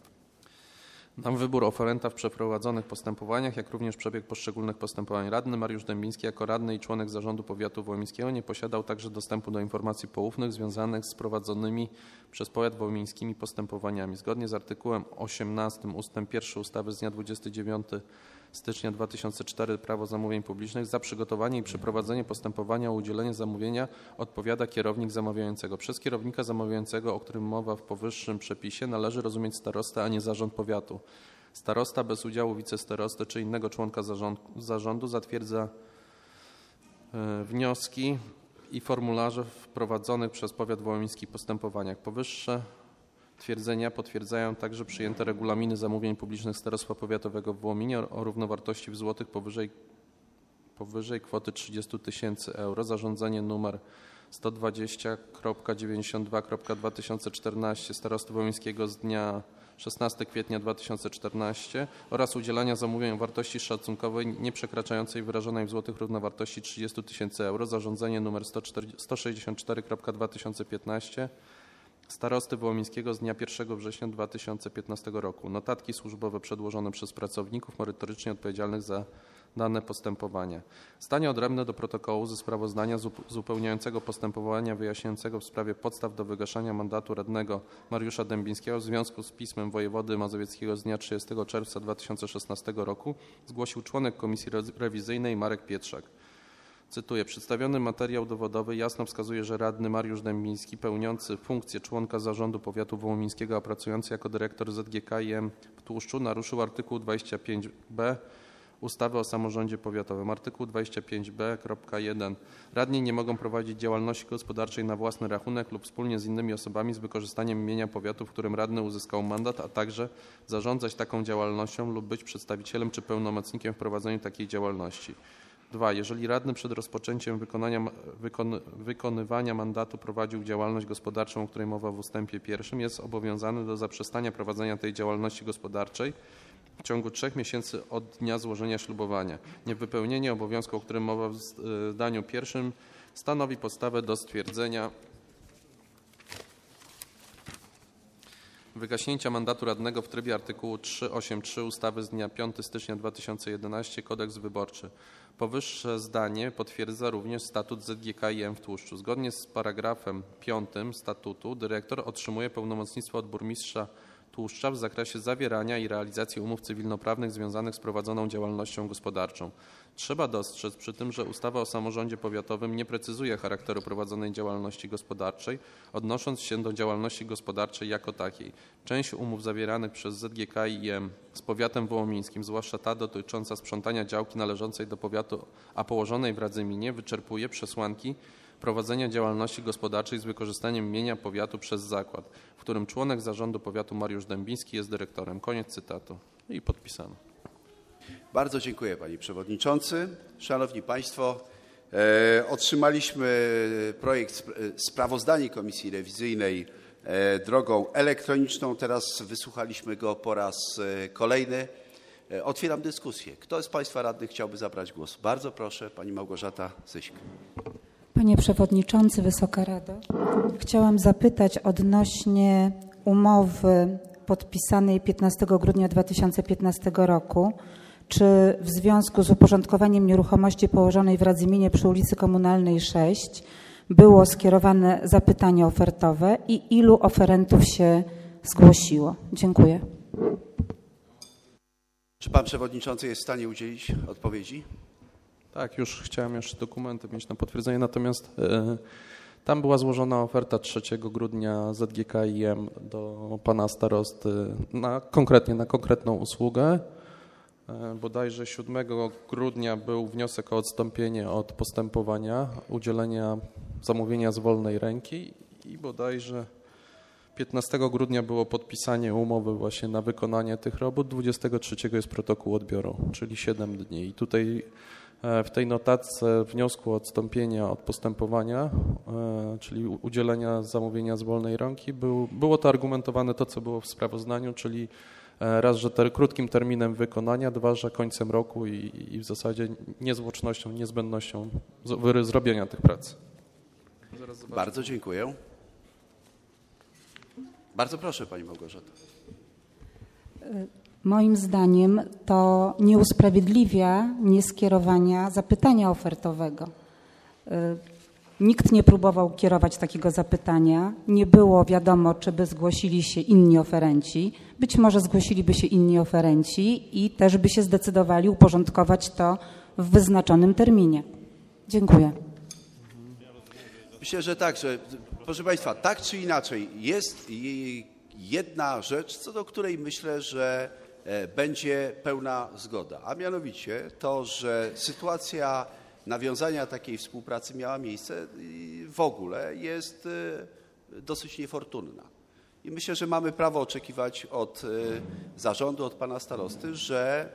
na wybór oferenta w przeprowadzonych postępowaniach, jak również przebieg poszczególnych postępowań. Radny Mariusz Dębiński jako radny i członek zarządu powiatu wołomińskiego nie posiadał także dostępu do informacji poufnych związanych z prowadzonymi przez powiat wołomińskimi postępowaniami. Zgodnie z artykułem 18 ust. 1 ustawy z dnia 29 stycznia 2004 Prawo zamówień publicznych za przygotowanie i przeprowadzenie postępowania o udzielenie zamówienia odpowiada kierownik zamawiającego. Przez kierownika zamawiającego, o którym mowa w powyższym przepisie, należy rozumieć starostę, a nie zarząd powiatu. Starosta bez udziału wicestarosty czy innego członka zarządu zatwierdza wnioski i formularze w prowadzonych przez powiat wołomiński postępowaniach. Powyższe twierdzenia potwierdzają także przyjęte regulaminy zamówień publicznych Starostwa Powiatowego w Wołominie o równowartości w złotych powyżej kwoty 30 000 euro. Zarządzenie nr 120.92.2014 Starosty Wołomińskiego z dnia 16 kwietnia 2014 oraz udzielania zamówień o wartości szacunkowej nieprzekraczającej wyrażonej w złotych równowartości 30 000 euro. Zarządzenie nr 164.2015 Starosty Wołomińskiego z dnia 1 września 2015 roku. Notatki służbowe przedłożone przez pracowników merytorycznie odpowiedzialnych za dane postępowania. Stanie odrębne do protokołu ze sprawozdania uzupełniającego postępowania wyjaśniającego w sprawie podstaw do wygaszania mandatu radnego Mariusza Dębińskiego w związku z pismem wojewody mazowieckiego z dnia 30 czerwca 2016 roku zgłosił członek Komisji Rewizyjnej Marek Pietrzak. Cytuję: przedstawiony materiał dowodowy jasno wskazuje, że radny Mariusz Dębiński, pełniący funkcję członka zarządu powiatu wołomińskiego, a pracujący jako dyrektor ZGKiM w Tłuszczu, naruszył artykuł 25b ustawy o samorządzie powiatowym. Artykuł 25b.1. Radni nie mogą prowadzić działalności gospodarczej na własny rachunek lub wspólnie z innymi osobami z wykorzystaniem imienia powiatu, w którym radny uzyskał mandat, a także zarządzać taką działalnością lub być przedstawicielem czy pełnomocnikiem w prowadzeniu takiej działalności. 2. Jeżeli radny przed rozpoczęciem wykonywania mandatu prowadził działalność gospodarczą, o której mowa w ustępie 1, jest obowiązany do zaprzestania prowadzenia tej działalności gospodarczej w ciągu 3 miesięcy od dnia złożenia ślubowania. Niewypełnienie obowiązku, o którym mowa w zdaniu 1, stanowi podstawę do stwierdzenia wygaśnięcia mandatu radnego w trybie artykułu 383 ustawy z dnia 5 stycznia 2011 Kodeks Wyborczy. Powyższe zdanie potwierdza również statut ZGKiM w Tłuszczu. Zgodnie z paragrafem 5 statutu dyrektor otrzymuje pełnomocnictwo od burmistrza Tłuszcza w zakresie zawierania i realizacji umów cywilnoprawnych związanych z prowadzoną działalnością gospodarczą. Trzeba dostrzec przy tym, że ustawa o samorządzie powiatowym nie precyzuje charakteru prowadzonej działalności gospodarczej, odnosząc się do działalności gospodarczej jako takiej. Część umów zawieranych przez ZGKiM z powiatem wołomińskim, zwłaszcza ta dotycząca sprzątania działki należącej do powiatu, a położonej w Radzyminie, wyczerpuje przesłanki prowadzenia działalności gospodarczej z wykorzystaniem mienia powiatu przez zakład, w którym członek zarządu powiatu Mariusz Dębiński jest dyrektorem. Koniec cytatu. I podpisano. Bardzo dziękuję, panie przewodniczący. Szanowni państwo, otrzymaliśmy sprawozdanie Komisji Rewizyjnej drogą elektroniczną. Teraz wysłuchaliśmy go po raz kolejny. Otwieram dyskusję. Kto z państwa radnych chciałby zabrać głos? Bardzo proszę, pani Małgorzata Zyśk. Panie przewodniczący, Wysoka Rado, chciałam zapytać odnośnie umowy podpisanej 15 grudnia 2015 roku. Czy w związku z uporządkowaniem nieruchomości położonej w Radzyminie przy ulicy Komunalnej 6 było skierowane zapytanie ofertowe i ilu oferentów się zgłosiło? Dziękuję. Czy pan przewodniczący jest w stanie udzielić odpowiedzi? Tak, chciałem jeszcze dokumenty mieć na potwierdzenie, natomiast tam była złożona oferta 3 grudnia ZGKiM do pana starosty konkretnie na konkretną usługę. Bodajże 7 grudnia był wniosek o odstąpienie od postępowania, udzielenia zamówienia z wolnej ręki i bodajże 15 grudnia było podpisanie umowy właśnie na wykonanie tych robót, 23 jest protokół odbioru, czyli 7 dni. I tutaj w tej notatce wniosku o odstąpienie od postępowania, czyli udzielenia zamówienia z wolnej ręki, było to argumentowane to, co było w sprawozdaniu, czyli raz, że krótkim terminem wykonania, dwa, że końcem roku i w zasadzie niezwłocznością, niezbędnością zrobienia tych prac. Bardzo dziękuję. Bardzo proszę, pani Małgorzata. Moim zdaniem to nie usprawiedliwia nieskierowania zapytania ofertowego. Nikt nie próbował kierować takiego zapytania. Nie było wiadomo, czy by zgłosili się inni oferenci. Być może zgłosiliby się inni oferenci i też by się zdecydowali uporządkować to w wyznaczonym terminie. Dziękuję. Myślę, że tak, że proszę państwa, tak czy inaczej jest jedna rzecz, co do której myślę, że będzie pełna zgoda, a mianowicie to, że sytuacja nawiązania takiej współpracy miała miejsce w ogóle jest dosyć niefortunna. I myślę, że mamy prawo oczekiwać od zarządu, od pana starosty, że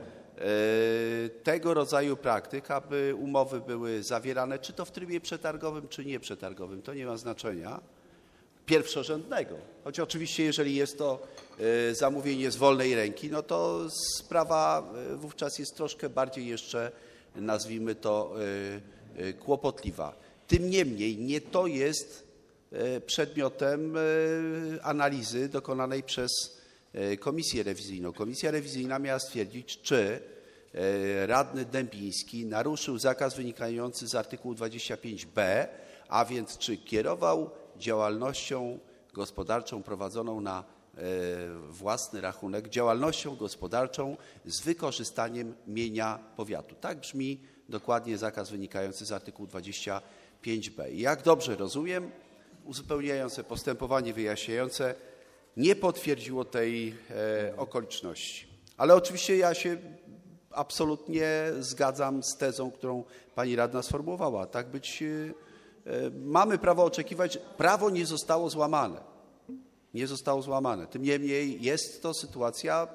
tego rodzaju praktyk, aby umowy były zawierane, czy to w trybie przetargowym, czy nieprzetargowym, to nie ma znaczenia, pierwszorzędnego. Choć oczywiście, jeżeli jest to zamówienie z wolnej ręki, no to sprawa wówczas jest troszkę bardziej jeszcze, nazwijmy to, kłopotliwa. Tym niemniej nie to jest przedmiotem analizy dokonanej przez Komisję Rewizyjną. Komisja Rewizyjna miała stwierdzić, czy radny Dębiński naruszył zakaz wynikający z artykułu 25b, a więc czy kierował działalnością gospodarczą prowadzoną na własny rachunek, działalnością gospodarczą z wykorzystaniem mienia powiatu. Tak brzmi dokładnie zakaz wynikający z artykułu 25b. I jak dobrze rozumiem, uzupełniające postępowanie wyjaśniające nie potwierdziło tej okoliczności. Ale oczywiście ja się absolutnie zgadzam z tezą, którą pani radna sformułowała. Tak być mamy prawo oczekiwać, prawo nie zostało złamane. Nie zostało złamane. Tym niemniej jest to sytuacja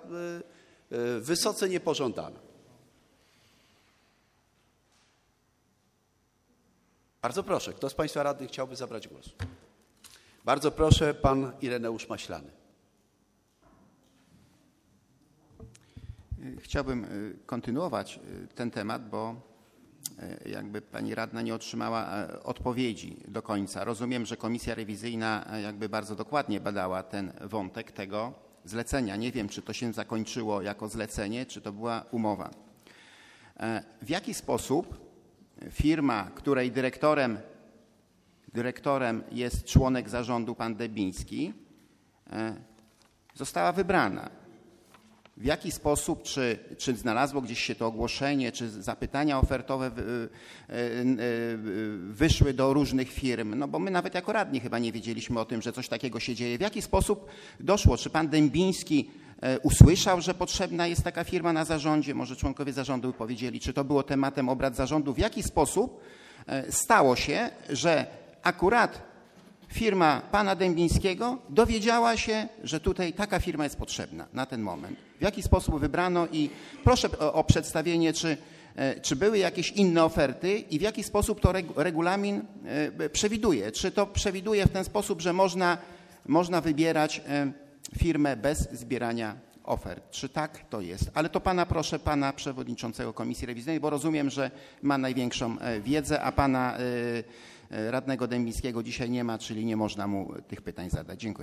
wysoce niepożądana. Bardzo proszę, kto z państwa radnych chciałby zabrać głos? Bardzo proszę, pan Ireneusz Maślany. Chciałbym kontynuować ten temat, bo jakby pani radna nie otrzymała odpowiedzi do końca. Rozumiem, że komisja rewizyjna jakby bardzo dokładnie badała ten wątek tego zlecenia. Nie wiem, czy to się zakończyło jako zlecenie, czy to była umowa. W jaki sposób firma, której dyrektorem jest członek zarządu pan Dębiński, została wybrana? W jaki sposób, czy znalazło gdzieś się to ogłoszenie, czy zapytania ofertowe wyszły do różnych firm? No bo my nawet jako radni chyba nie wiedzieliśmy o tym, że coś takiego się dzieje. W jaki sposób doszło? Czy pan Dębiński usłyszał, że potrzebna jest taka firma na zarządzie? Może członkowie zarządu powiedzieli, czy to było tematem obrad zarządu? W jaki sposób stało się, że akurat firma pana Dębińskiego dowiedziała się, że tutaj taka firma jest potrzebna na ten moment. W jaki sposób wybrano i proszę o przedstawienie, czy były jakieś inne oferty i w jaki sposób to regulamin przewiduje. Czy to przewiduje w ten sposób, że można wybierać firmę bez zbierania ofert. Czy tak to jest? Ale to proszę pana przewodniczącego Komisji Rewizyjnej, bo rozumiem, że ma największą wiedzę, a pana radnego Dębińskiego dzisiaj nie ma, czyli nie można mu tych pytań zadać. Dziękuję.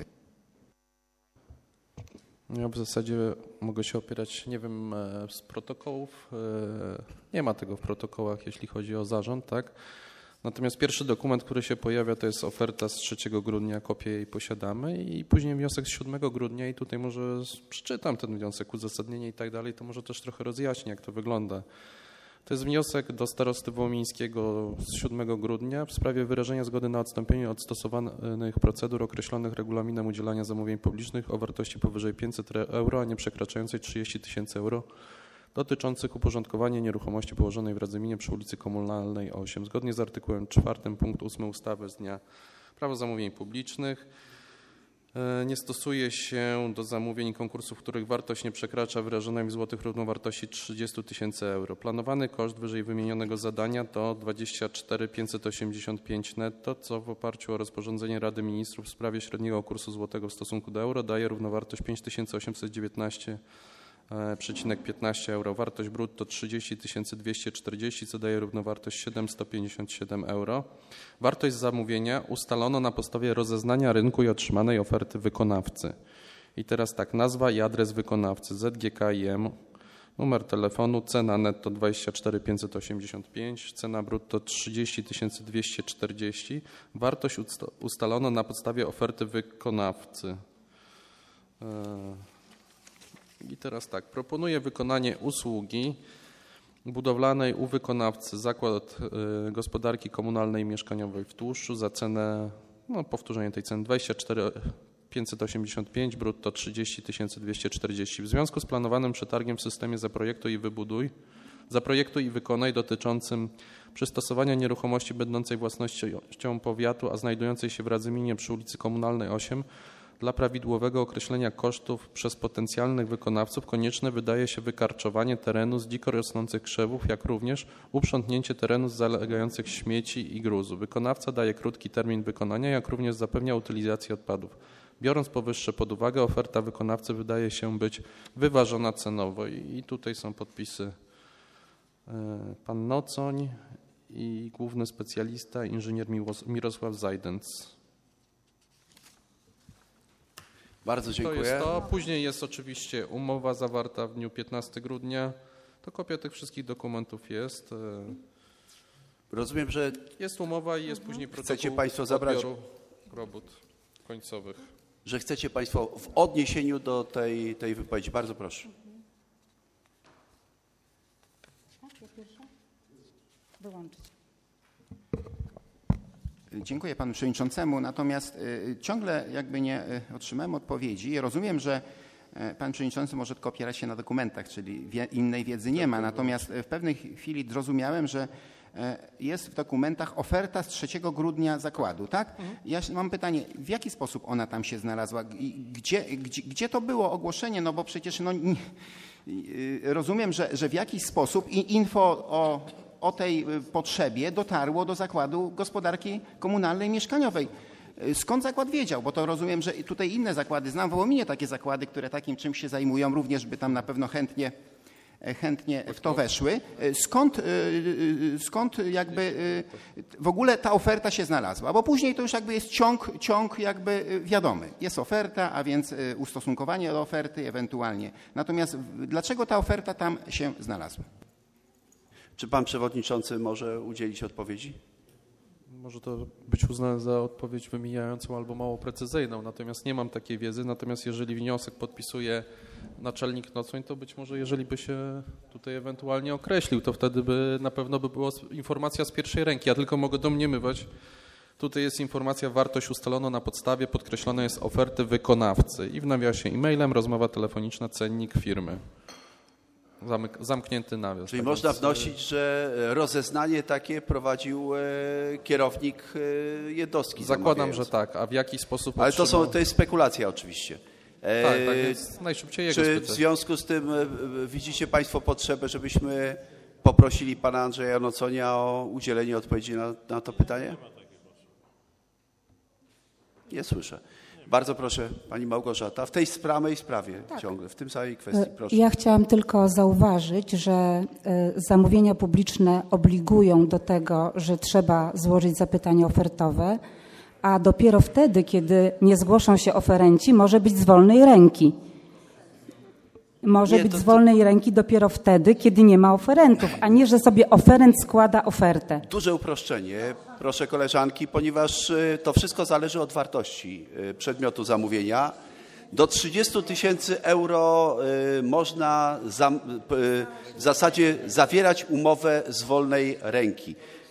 Ja w zasadzie mogę się opierać, nie wiem, z protokołów. Nie ma tego w protokołach, jeśli chodzi o zarząd, tak? Natomiast pierwszy dokument, który się pojawia, to jest oferta z 3 grudnia, kopię jej posiadamy i później wniosek z 7 grudnia i tutaj może przeczytam ten wniosek, uzasadnienie i tak dalej, to może też trochę rozjaśnię, jak to wygląda. To jest wniosek do starosty wołomińskiego z 7 grudnia w sprawie wyrażenia zgody na odstąpienie od stosowanych procedur określonych regulaminem udzielania zamówień publicznych o wartości powyżej 500 euro, a nie przekraczającej 30 000 euro, dotyczących uporządkowania nieruchomości położonej w Radzyminie przy ulicy Komunalnej 8. Zgodnie z artykułem 4 punkt 8 ustawy z dnia Prawo zamówień publicznych nie stosuje się do zamówień i konkursów, których wartość nie przekracza wyrażonej w złotych równowartości 30 000 euro. Planowany koszt wyżej wymienionego zadania to 24 585 netto, co w oparciu o rozporządzenie Rady Ministrów w sprawie średniego kursu złotego w stosunku do euro daje równowartość 5819,15 euro. Wartość brutto 30 240, co daje równowartość 757 euro. Wartość zamówienia ustalono na podstawie rozeznania rynku i otrzymanej oferty wykonawcy. I teraz tak, nazwa i adres wykonawcy ZGKiM, numer telefonu, cena netto 24 585, cena brutto 30 240. Wartość ustalono na podstawie oferty wykonawcy. I teraz tak, proponuję wykonanie usługi budowlanej u wykonawcy Zakład Gospodarki Komunalnej i Mieszkaniowej w Tłuszczu za cenę, powtórzenie tej ceny 24 585, brutto 30 240. W związku z planowanym przetargiem w systemie Zaprojektuj i wykonaj dotyczącym przystosowania nieruchomości będącej własnością powiatu, a znajdującej się w Radzyminie przy ulicy Komunalnej 8, dla prawidłowego określenia kosztów przez potencjalnych wykonawców konieczne wydaje się wykarczowanie terenu z dziko rosnących krzewów, jak również uprzątnięcie terenu z zalegających śmieci i gruzu. Wykonawca daje krótki termin wykonania, jak również zapewnia utylizację odpadów. Biorąc powyższe pod uwagę, oferta wykonawcy wydaje się być wyważona cenowo. I tutaj są podpisy pan Nocoń i główny specjalista, inżynier Mirosław Zajdenc. Bardzo dziękuję. To jest to. Później jest oczywiście umowa zawarta w dniu 15 grudnia. To kopia tych wszystkich dokumentów jest. Rozumiem, że jest umowa i jest później protokół chcecie państwo zabrać robót końcowych. Że chcecie państwo w odniesieniu do tej wypowiedzi. Bardzo proszę. Wyłączyć. Dziękuję panu przewodniczącemu, natomiast ciągle jakby nie otrzymałem odpowiedzi. Rozumiem, że pan przewodniczący może tylko opierać się na dokumentach, czyli innej wiedzy nie ma, natomiast w pewnej chwili zrozumiałem, że jest w dokumentach oferta z 3 grudnia zakładu, tak? Ja mam pytanie, w jaki sposób ona tam się znalazła? Gdzie to było ogłoszenie? No bo przecież rozumiem, że w jakiś sposób info o tej potrzebie dotarło do Zakładu Gospodarki Komunalnej i Mieszkaniowej. Skąd zakład wiedział? Bo to rozumiem, że tutaj inne zakłady, znam w Wołominie takie zakłady, które takim czymś się zajmują, również by tam na pewno chętnie w to weszły. Skąd jakby w ogóle ta oferta się znalazła? Bo później to już jakby jest ciąg jakby wiadomy. Jest oferta, a więc ustosunkowanie do oferty ewentualnie. Natomiast dlaczego ta oferta tam się znalazła? Czy pan przewodniczący może udzielić odpowiedzi? Może to być uznane za odpowiedź wymijającą albo mało precyzyjną, natomiast nie mam takiej wiedzy. Natomiast jeżeli wniosek podpisuje naczelnik Nocoń, to być może jeżeli by się tutaj ewentualnie określił, to wtedy by na pewno była informacja z pierwszej ręki. Ja tylko mogę domniemywać. Tutaj jest informacja, wartość ustalono na podstawie, podkreślona jest oferty wykonawcy i w nawiasie e-mailem, rozmowa telefoniczna, cennik firmy. zamknięty nawias. Czyli Tak można więc, wnosić, że rozeznanie takie prowadził kierownik jednostki zakładam, zamawiającej. że tak. A w jaki sposób Ale otrzymał... to jest spekulacja oczywiście. Tak, więc najszybciej jego Czy w spytać. związku z tym widzicie Państwo potrzebę, żebyśmy poprosili pana Andrzeja Noconia o udzielenie odpowiedzi na to pytanie? Nie słyszę. Bardzo proszę, pani Małgorzata, w tej samej sprawie ciągle, w tym samej kwestii, proszę. Ja chciałam tylko zauważyć, że zamówienia publiczne obligują do tego, że trzeba złożyć zapytanie ofertowe, a dopiero wtedy, kiedy nie zgłoszą się oferenci, może być z wolnej ręki. Może być z wolnej ręki dopiero wtedy, kiedy nie ma oferentów, a nie, że sobie oferent składa ofertę. Duże uproszczenie, proszę koleżanki, ponieważ to wszystko zależy od wartości przedmiotu zamówienia. Do 30 000 euro można w zasadzie zawierać umowę z wolnej ręki.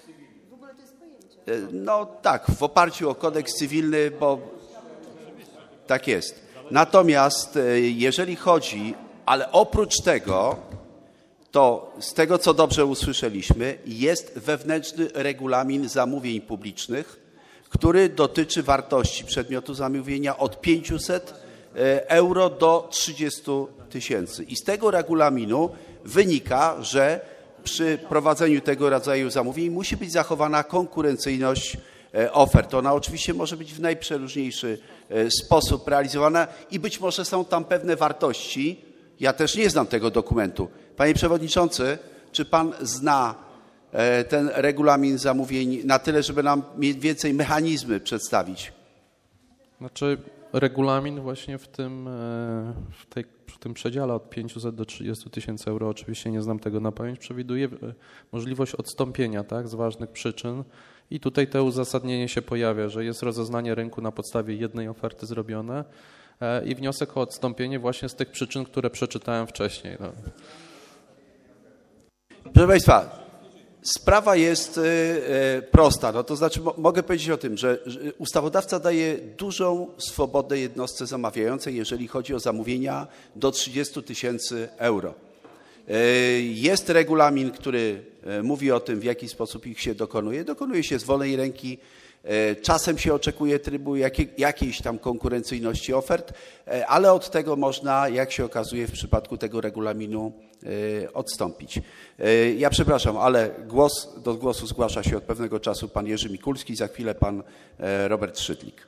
No tak, w oparciu o kodeks cywilny, bo tak jest. Natomiast jeżeli chodzi, ale oprócz tego, to z tego, co dobrze usłyszeliśmy, jest wewnętrzny regulamin zamówień publicznych, który dotyczy wartości przedmiotu zamówienia od 500 euro do 30 000. I z tego regulaminu wynika, że przy prowadzeniu tego rodzaju zamówień musi być zachowana konkurencyjność ofert. Ona oczywiście może być w najprzeróżniejszy sposób realizowana i być może są tam pewne wartości. Ja też nie znam tego dokumentu. Panie Przewodniczący, czy Pan zna ten regulamin zamówień na tyle, żeby nam mniej więcej mechanizmy przedstawić? Znaczy regulamin właśnie w tym przedziale od 500 do 30 000 euro, oczywiście nie znam tego na pamięć, przewiduje możliwość odstąpienia, tak, z ważnych przyczyn i tutaj to uzasadnienie się pojawia, że jest rozeznanie rynku na podstawie jednej oferty zrobione i wniosek o odstąpienie właśnie z tych przyczyn, które przeczytałem wcześniej. No. Proszę Państwa, sprawa jest prosta. No to znaczy mogę powiedzieć o tym, że ustawodawca daje dużą swobodę jednostce zamawiającej, jeżeli chodzi o zamówienia do 30 000 euro. Jest regulamin, który mówi o tym, w jaki sposób ich się dokonuje. Dokonuje się z wolnej ręki. Czasem się oczekuje trybu jakiejś tam konkurencyjności ofert, ale od tego można, jak się okazuje w przypadku tego regulaminu, odstąpić. Ja przepraszam, ale do głosu zgłasza się od pewnego czasu pan Jerzy Mikulski, za chwilę pan Robert Szydlik.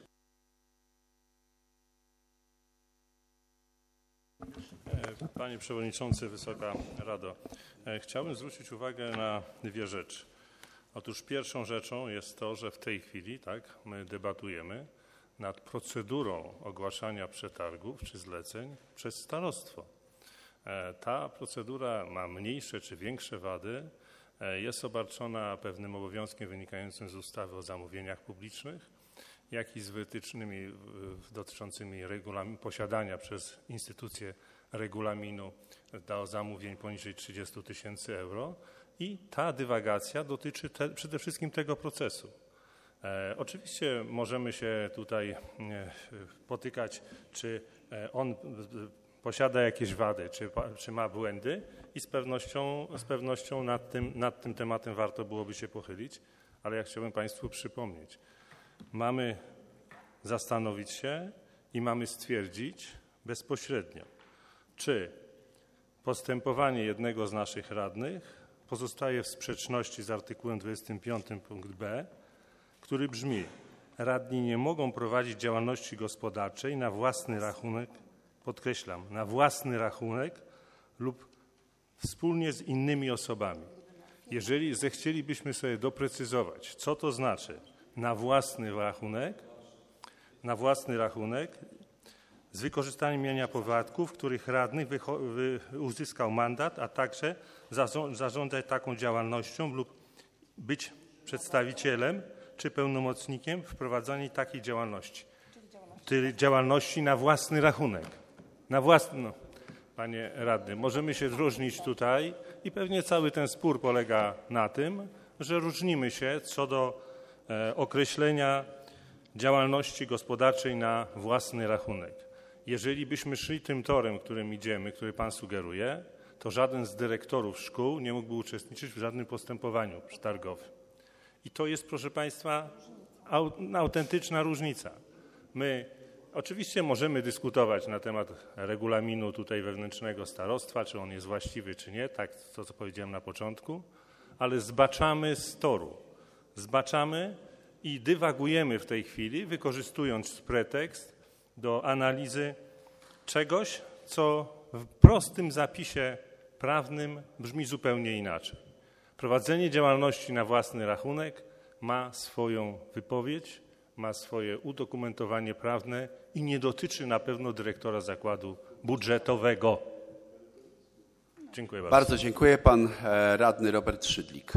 Panie Przewodniczący, Wysoka Rado, chciałbym zwrócić uwagę na dwie rzeczy. Otóż pierwszą rzeczą jest to, że w tej chwili my debatujemy nad procedurą ogłaszania przetargów czy zleceń przez starostwo. Ta procedura ma mniejsze czy większe wady, jest obarczona pewnym obowiązkiem wynikającym z ustawy o zamówieniach publicznych, jak i z wytycznymi dotyczącymi posiadania przez instytucje regulaminu do zamówień poniżej 30 000 euro. I ta dywagacja dotyczy przede wszystkim tego procesu. Oczywiście możemy się tutaj potykać, czy on posiada jakieś wady, czy ma błędy i z pewnością nad tym tematem warto byłoby się pochylić, ale ja chciałbym Państwu przypomnieć, mamy zastanowić się i mamy stwierdzić bezpośrednio, czy postępowanie jednego z naszych radnych pozostaje w sprzeczności z artykułem 25 punkt b, który brzmi: radni nie mogą prowadzić działalności gospodarczej na własny rachunek, podkreślam, na własny rachunek lub wspólnie z innymi osobami. Jeżeli zechcielibyśmy sobie doprecyzować, co to znaczy na własny rachunek z wykorzystaniem mienia podatków, których radny uzyskał mandat, a także zarządzać taką działalnością lub być przedstawicielem czy pełnomocnikiem w prowadzeniu takiej działalności. Czyli działalności na własny rachunek. Panie radny, możemy się różnić tutaj i pewnie cały ten spór polega na tym, że różnimy się co do określenia działalności gospodarczej na własny rachunek. Jeżeli byśmy szli tym torem, którym idziemy, który Pan sugeruje, to żaden z dyrektorów szkół nie mógłby uczestniczyć w żadnym postępowaniu przetargowym. I to jest, proszę Państwa, autentyczna różnica. My oczywiście możemy dyskutować na temat regulaminu tutaj wewnętrznego starostwa, czy on jest właściwy, czy nie, tak to, co powiedziałem na początku, ale zbaczamy z toru. Zbaczamy i dywagujemy w tej chwili, wykorzystując pretekst do analizy czegoś, co w prostym zapisie prawnym brzmi zupełnie inaczej. Prowadzenie działalności na własny rachunek ma swoją wypowiedź, ma swoje udokumentowanie prawne i nie dotyczy na pewno dyrektora zakładu budżetowego. Dziękuję bardzo. Bardzo dziękuję. Pan radny Robert Szydlik.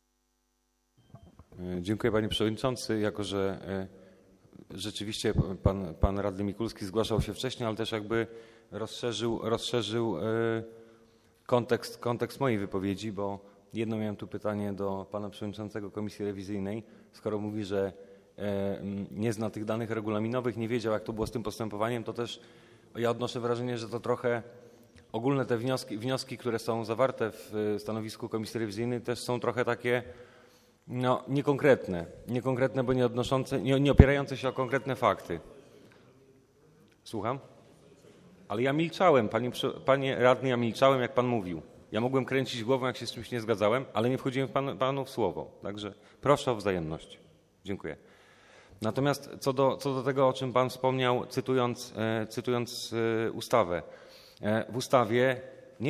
Dziękuję panie przewodniczący. Jako że rzeczywiście pan radny Mikulski zgłaszał się wcześniej, ale też jakby rozszerzył kontekst mojej wypowiedzi, bo jedno miałem tu pytanie do pana przewodniczącego Komisji Rewizyjnej. Skoro mówi, że nie zna tych danych regulaminowych, nie wiedział, jak to było z tym postępowaniem, to też ja odnoszę wrażenie, że to trochę ogólne te wnioski, które są zawarte w stanowisku Komisji Rewizyjnej, też są trochę takie niekonkretne, bo nie opierające się o konkretne fakty. Słucham? Ale ja milczałem, panie radny, ja milczałem, jak pan mówił. Ja mogłem kręcić głową, jak się z czymś nie zgadzałem, ale nie wchodziłem panu w słowo. Także proszę o wzajemność. Dziękuję. Natomiast co do tego, o czym pan wspomniał, cytując ustawę. W ustawie nie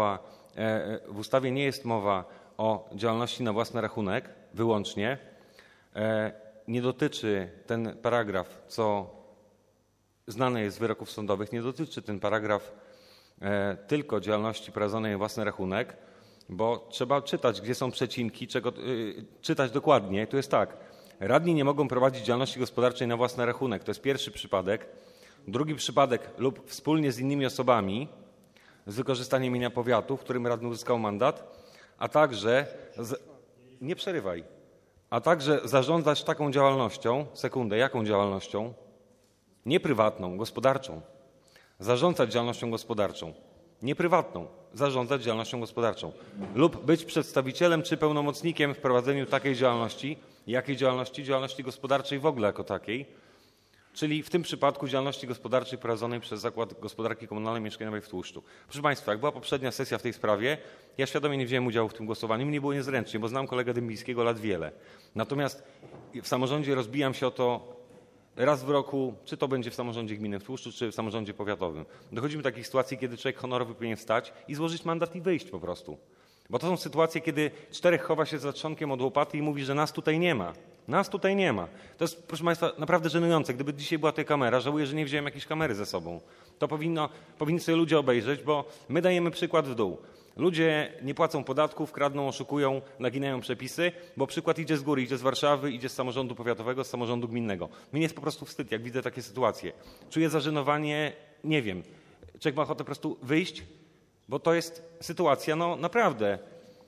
jest mowa o działalności na własny rachunek wyłącznie. Nie dotyczy ten paragraf, co znane jest z wyroków sądowych, nie dotyczy ten paragraf tylko działalności prowadzonej na własny rachunek, bo trzeba czytać, gdzie są przecinki, czytać dokładnie. Tu jest tak. Radni nie mogą prowadzić działalności gospodarczej na własny rachunek. To jest pierwszy przypadek. Drugi przypadek lub wspólnie z innymi osobami z wykorzystaniem mienia powiatu, w którym radny uzyskał mandat, a także nie przerywaj, a także zarządzać taką działalnością, jaką działalnością? Nie prywatną, gospodarczą. Zarządzać działalnością gospodarczą. Nie prywatną, zarządzać działalnością gospodarczą. Lub być przedstawicielem czy pełnomocnikiem w prowadzeniu takiej działalności. Jakiej działalności? Działalności gospodarczej w ogóle jako takiej. Czyli w tym przypadku działalności gospodarczej prowadzonej przez Zakład Gospodarki Komunalnej Mieszkaniowej w Tłuszczu. Proszę Państwa, jak była poprzednia sesja w tej sprawie, ja świadomie nie wziąłem udziału w tym głosowaniu, mnie było niezręcznie, bo znam kolegę Dębińskiego lat wiele. Natomiast w samorządzie rozbijam się o to raz w roku, czy to będzie w samorządzie gminy w Tłuszczu, czy w samorządzie powiatowym. Dochodzimy do takich sytuacji, kiedy człowiek honorowy powinien wstać i złożyć mandat i wyjść po prostu. Bo to są sytuacje, kiedy 4 chowa się za trzonkiem od łopaty i mówi, że nas tutaj nie ma. Nas tutaj nie ma. To jest, proszę Państwa, naprawdę żenujące. Gdyby dzisiaj była tutaj kamera, żałuję, że nie wziąłem jakiejś kamery ze sobą. To powinni sobie ludzie obejrzeć, bo my dajemy przykład w dół. Ludzie nie płacą podatków, kradną, oszukują, naginają przepisy, bo przykład idzie z góry, idzie z Warszawy, idzie z samorządu powiatowego, z samorządu gminnego. Mnie jest po prostu wstyd, jak widzę takie sytuacje. Czuję zażenowanie, nie wiem. Człowiek ma ochotę po prostu wyjść, bo to jest sytuacja, naprawdę,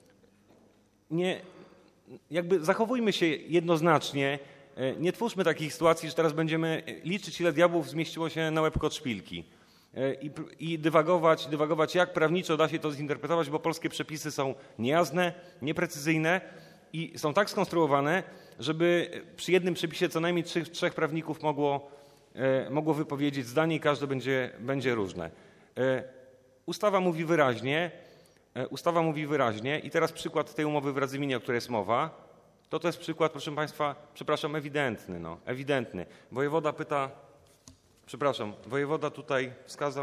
jakby zachowujmy się jednoznacznie, nie twórzmy takich sytuacji, że teraz będziemy liczyć, ile diabłów zmieściło się na łebko od szpilki i dywagować, jak prawniczo da się to zinterpretować, bo polskie przepisy są niejasne, nieprecyzyjne i są tak skonstruowane, żeby przy jednym przepisie co najmniej 3 prawników mogło wypowiedzieć zdanie i każde będzie różne. Ustawa mówi wyraźnie i teraz przykład tej umowy w Radzyminie, o której jest mowa, to jest przykład, proszę Państwa, przepraszam, ewidentny. Wojewoda tutaj wskazał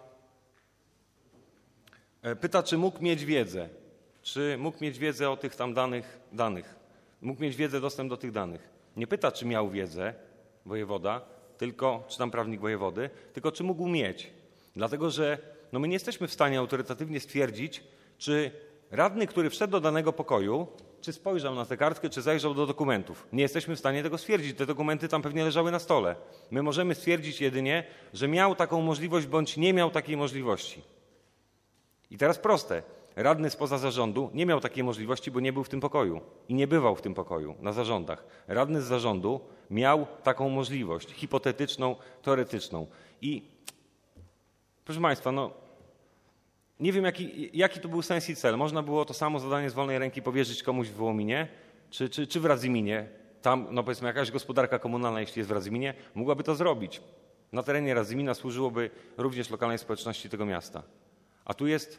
pyta, czy mógł mieć wiedzę o tych tam danych, mógł mieć wiedzę, dostęp do tych danych. Nie pyta, czy miał wiedzę wojewoda, czy tam prawnik wojewody, tylko czy mógł mieć. Dlatego, że my nie jesteśmy w stanie autorytatywnie stwierdzić, czy radny, który wszedł do danego pokoju, czy spojrzał na tę kartkę, czy zajrzał do dokumentów. Nie jesteśmy w stanie tego stwierdzić. Te dokumenty tam pewnie leżały na stole. My możemy stwierdzić jedynie, że miał taką możliwość, bądź nie miał takiej możliwości. I teraz proste. Radny spoza zarządu nie miał takiej możliwości, bo nie był w tym pokoju i nie bywał w tym pokoju na zarządach. Radny z zarządu miał taką możliwość hipotetyczną, teoretyczną. I proszę Państwa, Nie wiem, jaki to był sens i cel. Można było to samo zadanie z wolnej ręki powierzyć komuś w Wołominie czy w Radzyminie. Tam, no powiedzmy, jakaś gospodarka komunalna, jeśli jest w Radzyminie, mogłaby to zrobić. Na terenie Radzymina służyłoby również lokalnej społeczności tego miasta. A tu jest...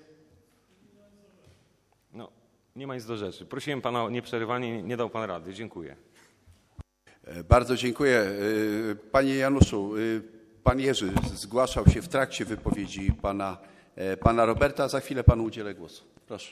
No, nie ma nic do rzeczy. Prosiłem pana o nieprzerywanie, nie dał pan rady. Dziękuję. Bardzo dziękuję. Panie Januszu, pan Jerzy zgłaszał się w trakcie wypowiedzi pana Roberta. Za chwilę panu udzielę głosu. Proszę.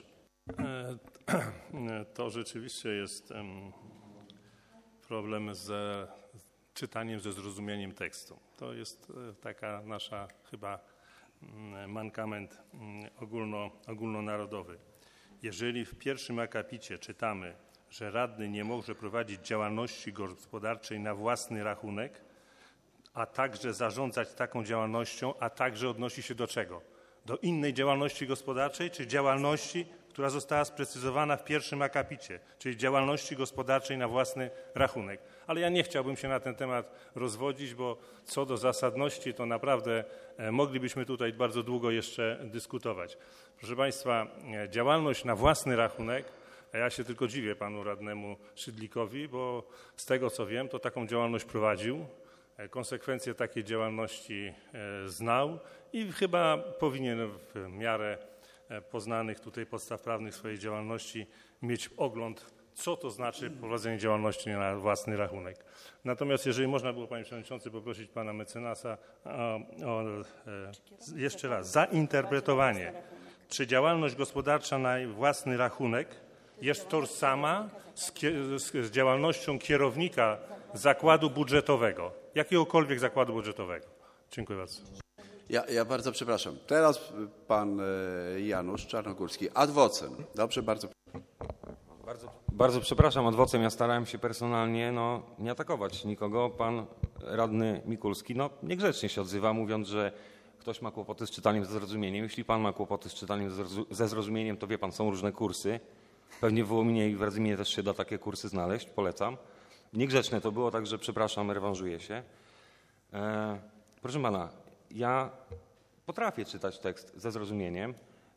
To rzeczywiście jest problem z czytaniem, ze zrozumieniem tekstu. To jest taka nasza chyba mankament ogólnonarodowy. Jeżeli w pierwszym akapicie czytamy, że radny nie może prowadzić działalności gospodarczej na własny rachunek, a także zarządzać taką działalnością, a także odnosi się do czego? Do innej działalności gospodarczej, czy działalności, która została sprecyzowana w pierwszym akapicie, czyli działalności gospodarczej na własny rachunek. Ale ja nie chciałbym się na ten temat rozwodzić, bo co do zasadności, to naprawdę moglibyśmy tutaj bardzo długo jeszcze dyskutować. Proszę Państwa, działalność na własny rachunek, a ja się tylko dziwię panu radnemu Szydlikowi, bo z tego co wiem, to taką działalność prowadził, konsekwencje takiej działalności znał i chyba powinien w miarę poznanych tutaj podstaw prawnych swojej działalności mieć ogląd, co to znaczy prowadzenie działalności na własny rachunek. Natomiast jeżeli można było, panie przewodniczący, poprosić pana mecenasa o jeszcze raz zainterpretowanie, czy działalność gospodarcza na własny rachunek jest tożsama z działalnością kierownika zakładu budżetowego, jakiegokolwiek zakładu budżetowego. Dziękuję bardzo. Ja bardzo przepraszam. Teraz pan Janusz Czarnogórski, ad vocem. Dobrze, bardzo. Bardzo przepraszam, ad vocem. Ja starałem się personalnie nie atakować nikogo. Pan radny Mikulski niegrzecznie się odzywa, mówiąc, że ktoś ma kłopoty z czytaniem ze zrozumieniem. Jeśli pan ma kłopoty z czytaniem ze zrozumieniem, to wie pan, są różne kursy. Pewnie w Wołominie i w Radzyminie też się da takie kursy znaleźć. Polecam. Niegrzeczne to było, także przepraszam, rewanżuję się. Proszę pana, ja potrafię czytać tekst ze zrozumieniem.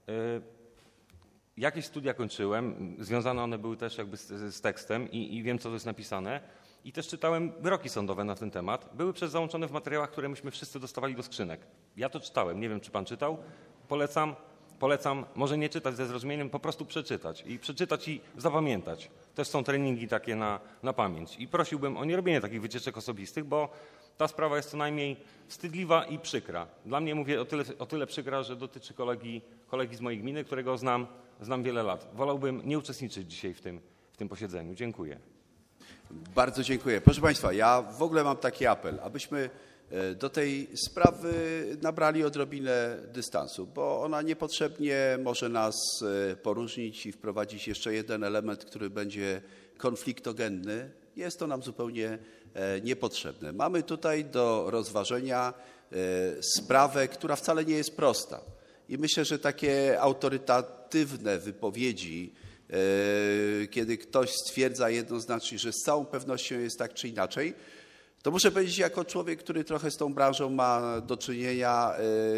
Jakieś studia kończyłem, związane one były też jakby z tekstem i wiem, co to jest napisane. I też czytałem wyroki sądowe na ten temat. Były załączone w materiałach, które myśmy wszyscy dostawali do skrzynek. Ja to czytałem, nie wiem, czy pan czytał. Polecam, może nie czytać ze zrozumieniem, po prostu przeczytać. I przeczytać i zapamiętać. Też są treningi takie na pamięć. I prosiłbym o nierobienie takich wycieczek osobistych, bo ta sprawa jest co najmniej wstydliwa i przykra. Dla mnie, mówię, o tyle przykra, że dotyczy kolegi z mojej gminy, którego znam wiele lat. Wolałbym nie uczestniczyć dzisiaj w tym posiedzeniu. Dziękuję. Bardzo dziękuję. Proszę Państwa, ja w ogóle mam taki apel, abyśmy do tej sprawy nabrali odrobinę dystansu, bo ona niepotrzebnie może nas poróżnić i wprowadzić jeszcze jeden element, który będzie konfliktogenny. Jest to nam zupełnie niepotrzebne. Mamy tutaj do rozważenia sprawę, która wcale nie jest prosta. I myślę, że takie autorytatywne wypowiedzi, kiedy ktoś stwierdza jednoznacznie, że z całą pewnością jest tak czy inaczej, to muszę powiedzieć jako człowiek, który trochę z tą branżą ma do czynienia,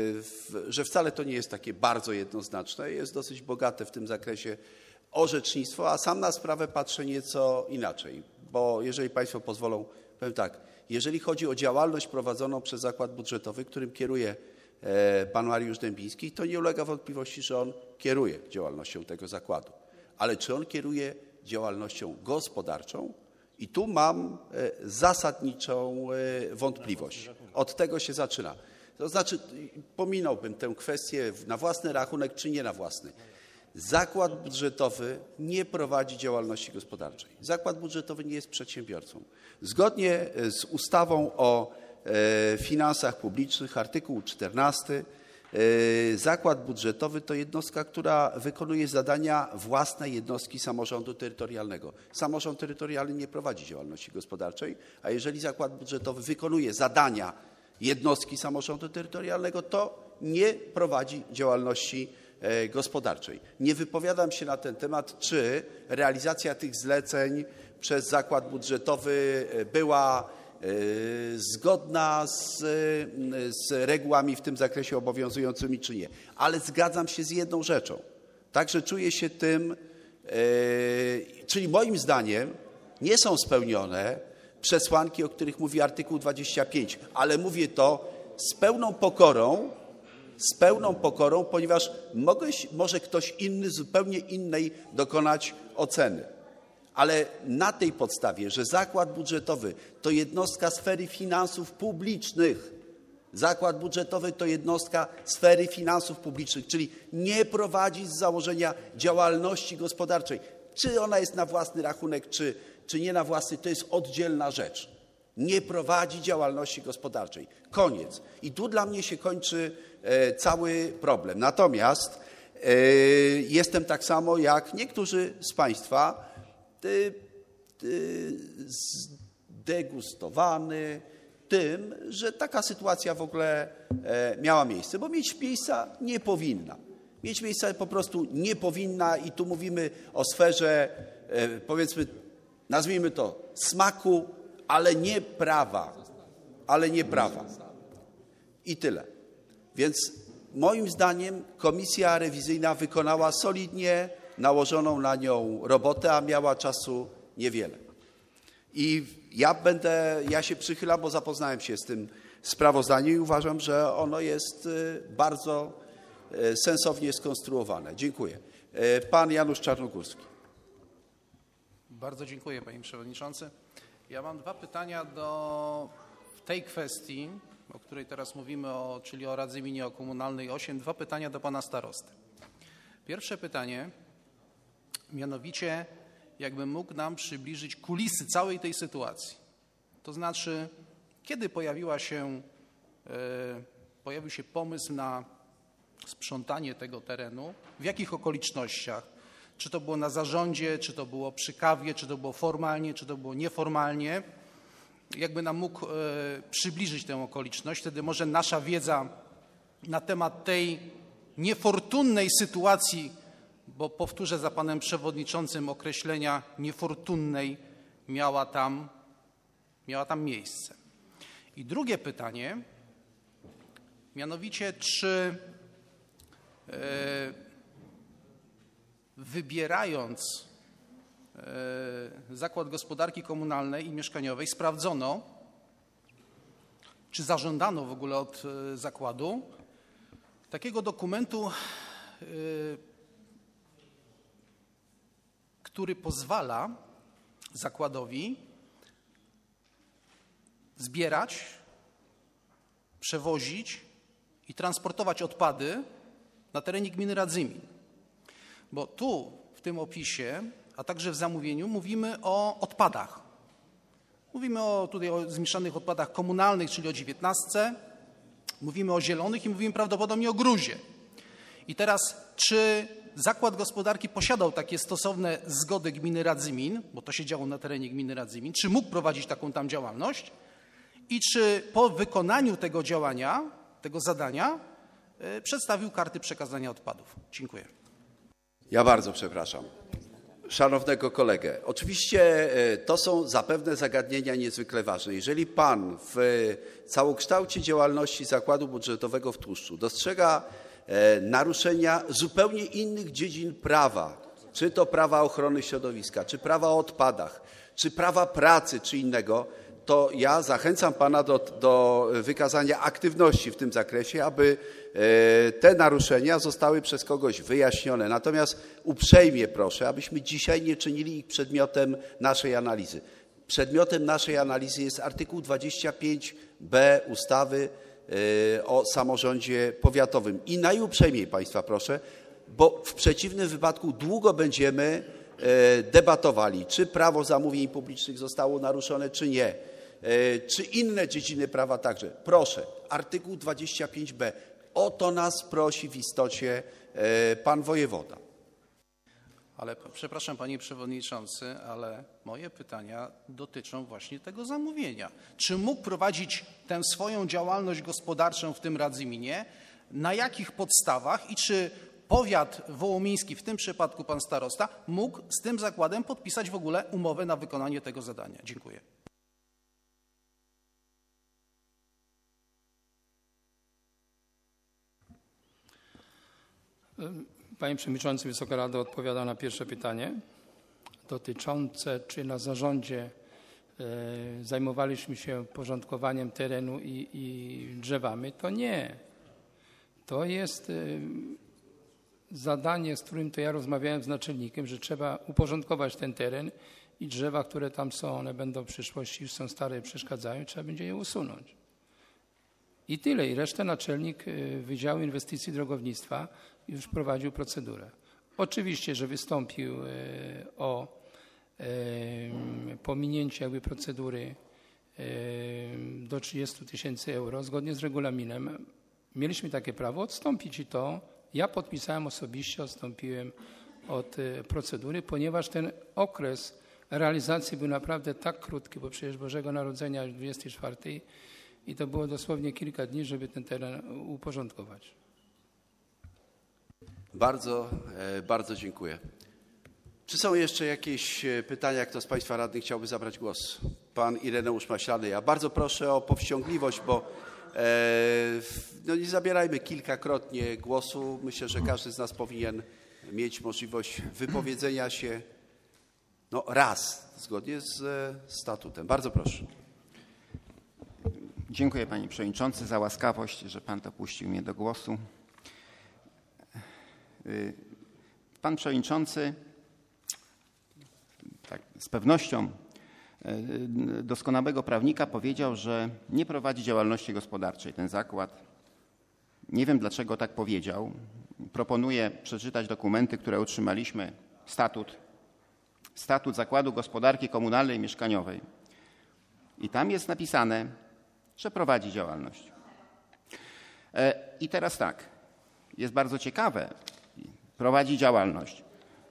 że wcale to nie jest takie bardzo jednoznaczne. Jest dosyć bogate w tym zakresie orzecznictwo, a sam na sprawę patrzę nieco inaczej. Bo jeżeli Państwo pozwolą, powiem tak, jeżeli chodzi o działalność prowadzoną przez zakład budżetowy, którym kieruje pan Mariusz Dębiński, to nie ulega wątpliwości, że on kieruje działalnością tego zakładu. Ale czy on kieruje działalnością gospodarczą? I tu mam zasadniczą wątpliwość. Od tego się zaczyna. To znaczy, pominąłbym tę kwestię na własny rachunek czy nie na własny. Zakład budżetowy nie prowadzi działalności gospodarczej. Zakład budżetowy nie jest przedsiębiorcą. Zgodnie z ustawą o finansach publicznych, artykuł 14, zakład budżetowy to jednostka, która wykonuje zadania własnej jednostki samorządu terytorialnego. Samorząd terytorialny nie prowadzi działalności gospodarczej, a jeżeli zakład budżetowy wykonuje zadania jednostki samorządu terytorialnego, to nie prowadzi działalności gospodarczej. Nie wypowiadam się na ten temat, czy realizacja tych zleceń przez zakład budżetowy była zgodna z regułami w tym zakresie obowiązującymi, czy nie. Ale zgadzam się z jedną rzeczą. Także czuję się tym, czyli moim zdaniem nie są spełnione przesłanki, o których mówi artykuł 25, ale mówię to z pełną pokorą, ponieważ może ktoś inny, zupełnie innej dokonać oceny. Ale na tej podstawie, że zakład budżetowy to jednostka sfery finansów publicznych, zakład budżetowy to jednostka sfery finansów publicznych, czyli nie prowadzi z założenia działalności gospodarczej. Czy ona jest na własny rachunek, czy nie na własny, to jest oddzielna rzecz. Nie prowadzi działalności gospodarczej. Koniec. I tu dla mnie się kończy cały problem. Natomiast jestem tak samo jak niektórzy z Państwa zdegustowany tym, że taka sytuacja w ogóle miała miejsce, bo mieć miejsca nie powinna. Mieć miejsca po prostu nie powinna i tu mówimy o sferze, powiedzmy, nazwijmy to smaku, ale nie prawa. I tyle. Więc moim zdaniem komisja rewizyjna wykonała solidnie nałożoną na nią robotę, a miała czasu niewiele. I ja się przychylam, bo zapoznałem się z tym sprawozdaniem i uważam, że ono jest bardzo sensownie skonstruowane. Dziękuję. Pan Janusz Czarnogórski. Bardzo dziękuję, panie przewodniczący. Ja mam dwa pytania w tej kwestii, o której teraz mówimy, czyli o Radzie Gminy Komunalnej 8. Dwa pytania do pana starosty. Pierwsze pytanie, mianowicie jakby mógł nam przybliżyć kulisy całej tej sytuacji. To znaczy, kiedy pojawił się pomysł na sprzątanie tego terenu, w jakich okolicznościach? Czy to było na zarządzie, czy to było przy kawie, czy to było formalnie, czy to było nieformalnie? Jakby nam mógł przybliżyć tę okoliczność, wtedy może nasza wiedza na temat tej niefortunnej sytuacji, bo powtórzę za panem przewodniczącym, określenia niefortunnej miała tam miejsce. I drugie pytanie, mianowicie czy wybierając Zakład Gospodarki Komunalnej i Mieszkaniowej sprawdzono, czy zażądano w ogóle od zakładu takiego dokumentu, który pozwala zakładowi zbierać, przewozić i transportować odpady na terenie gminy Radzymin. Bo tu w tym opisie, a także w zamówieniu mówimy o odpadach. Mówimy tutaj o zmieszanych odpadach komunalnych, czyli o 19, mówimy o zielonych i mówimy prawdopodobnie o gruzie. I teraz, czy Zakład Gospodarki posiadał takie stosowne zgody gminy Radzymin, bo to się działo na terenie gminy Radzymin, czy mógł prowadzić taką tam działalność i czy po wykonaniu tego działania, tego zadania przedstawił karty przekazania odpadów? Dziękuję. Ja bardzo przepraszam szanownego kolegę. Oczywiście to są zapewne zagadnienia niezwykle ważne. Jeżeli pan w całokształcie działalności Zakładu Budżetowego w Tłuszczu dostrzega naruszenia zupełnie innych dziedzin prawa, czy to prawa ochrony środowiska, czy prawa o odpadach, czy prawa pracy, czy innego, to ja zachęcam pana do wykazania aktywności w tym zakresie, aby te naruszenia zostały przez kogoś wyjaśnione. Natomiast uprzejmie proszę, abyśmy dzisiaj nie czynili ich przedmiotem naszej analizy. Przedmiotem naszej analizy jest artykuł 25b ustawy o samorządzie powiatowym. I najuprzejmiej państwa proszę, bo w przeciwnym wypadku długo będziemy debatowali, czy prawo zamówień publicznych zostało naruszone, czy nie, czy inne dziedziny prawa także. Proszę, artykuł 25b. O to nas prosi w istocie pan wojewoda. Ale przepraszam, panie przewodniczący, ale moje pytania dotyczą właśnie tego zamówienia. Czy mógł prowadzić tę swoją działalność gospodarczą w tym Radzyminie? Na jakich podstawach i czy powiat wołomiński, w tym przypadku pan starosta, mógł z tym zakładem podpisać w ogóle umowę na wykonanie tego zadania? Dziękuję. Panie Przewodniczący, Wysoka Rado, odpowiada na pierwsze pytanie dotyczące, czy na zarządzie zajmowaliśmy się porządkowaniem terenu i drzewami. To nie. To jest zadanie, z którym to ja rozmawiałem z naczelnikiem, że trzeba uporządkować ten teren i drzewa, które tam są, one będą w przyszłości, już są stare i przeszkadzają, trzeba będzie je usunąć. I tyle. I resztę naczelnik Wydziału Inwestycji Drogownictwa już prowadził procedurę. Oczywiście, że wystąpił o pominięcie jakby procedury do 30 000 euro zgodnie z regulaminem. Mieliśmy takie prawo odstąpić i to ja podpisałem osobiście, odstąpiłem od procedury, ponieważ ten okres realizacji był naprawdę tak krótki, bo przecież Bożego Narodzenia już 24 i to było dosłownie kilka dni, żeby ten teren uporządkować. Bardzo dziękuję. Czy są jeszcze jakieś pytania? Kto z Państwa radnych chciałby zabrać głos? Pan Ireneusz Maślany. Ja bardzo proszę o powściągliwość, bo nie zabierajmy kilkakrotnie głosu. Myślę, że każdy z nas powinien mieć możliwość wypowiedzenia się raz, zgodnie z statutem. Bardzo proszę. Dziękuję Panie Przewodniczący za łaskawość, że Pan dopuścił mnie do głosu. Pan Przewodniczący tak, z pewnością doskonałego prawnika powiedział, że nie prowadzi działalności gospodarczej ten zakład. Nie wiem, dlaczego tak powiedział. Proponuję przeczytać dokumenty, które otrzymaliśmy. Statut Zakładu Gospodarki Komunalnej i Mieszkaniowej. I tam jest napisane, że prowadzi działalność. I teraz tak, jest bardzo ciekawe, prowadzi działalność.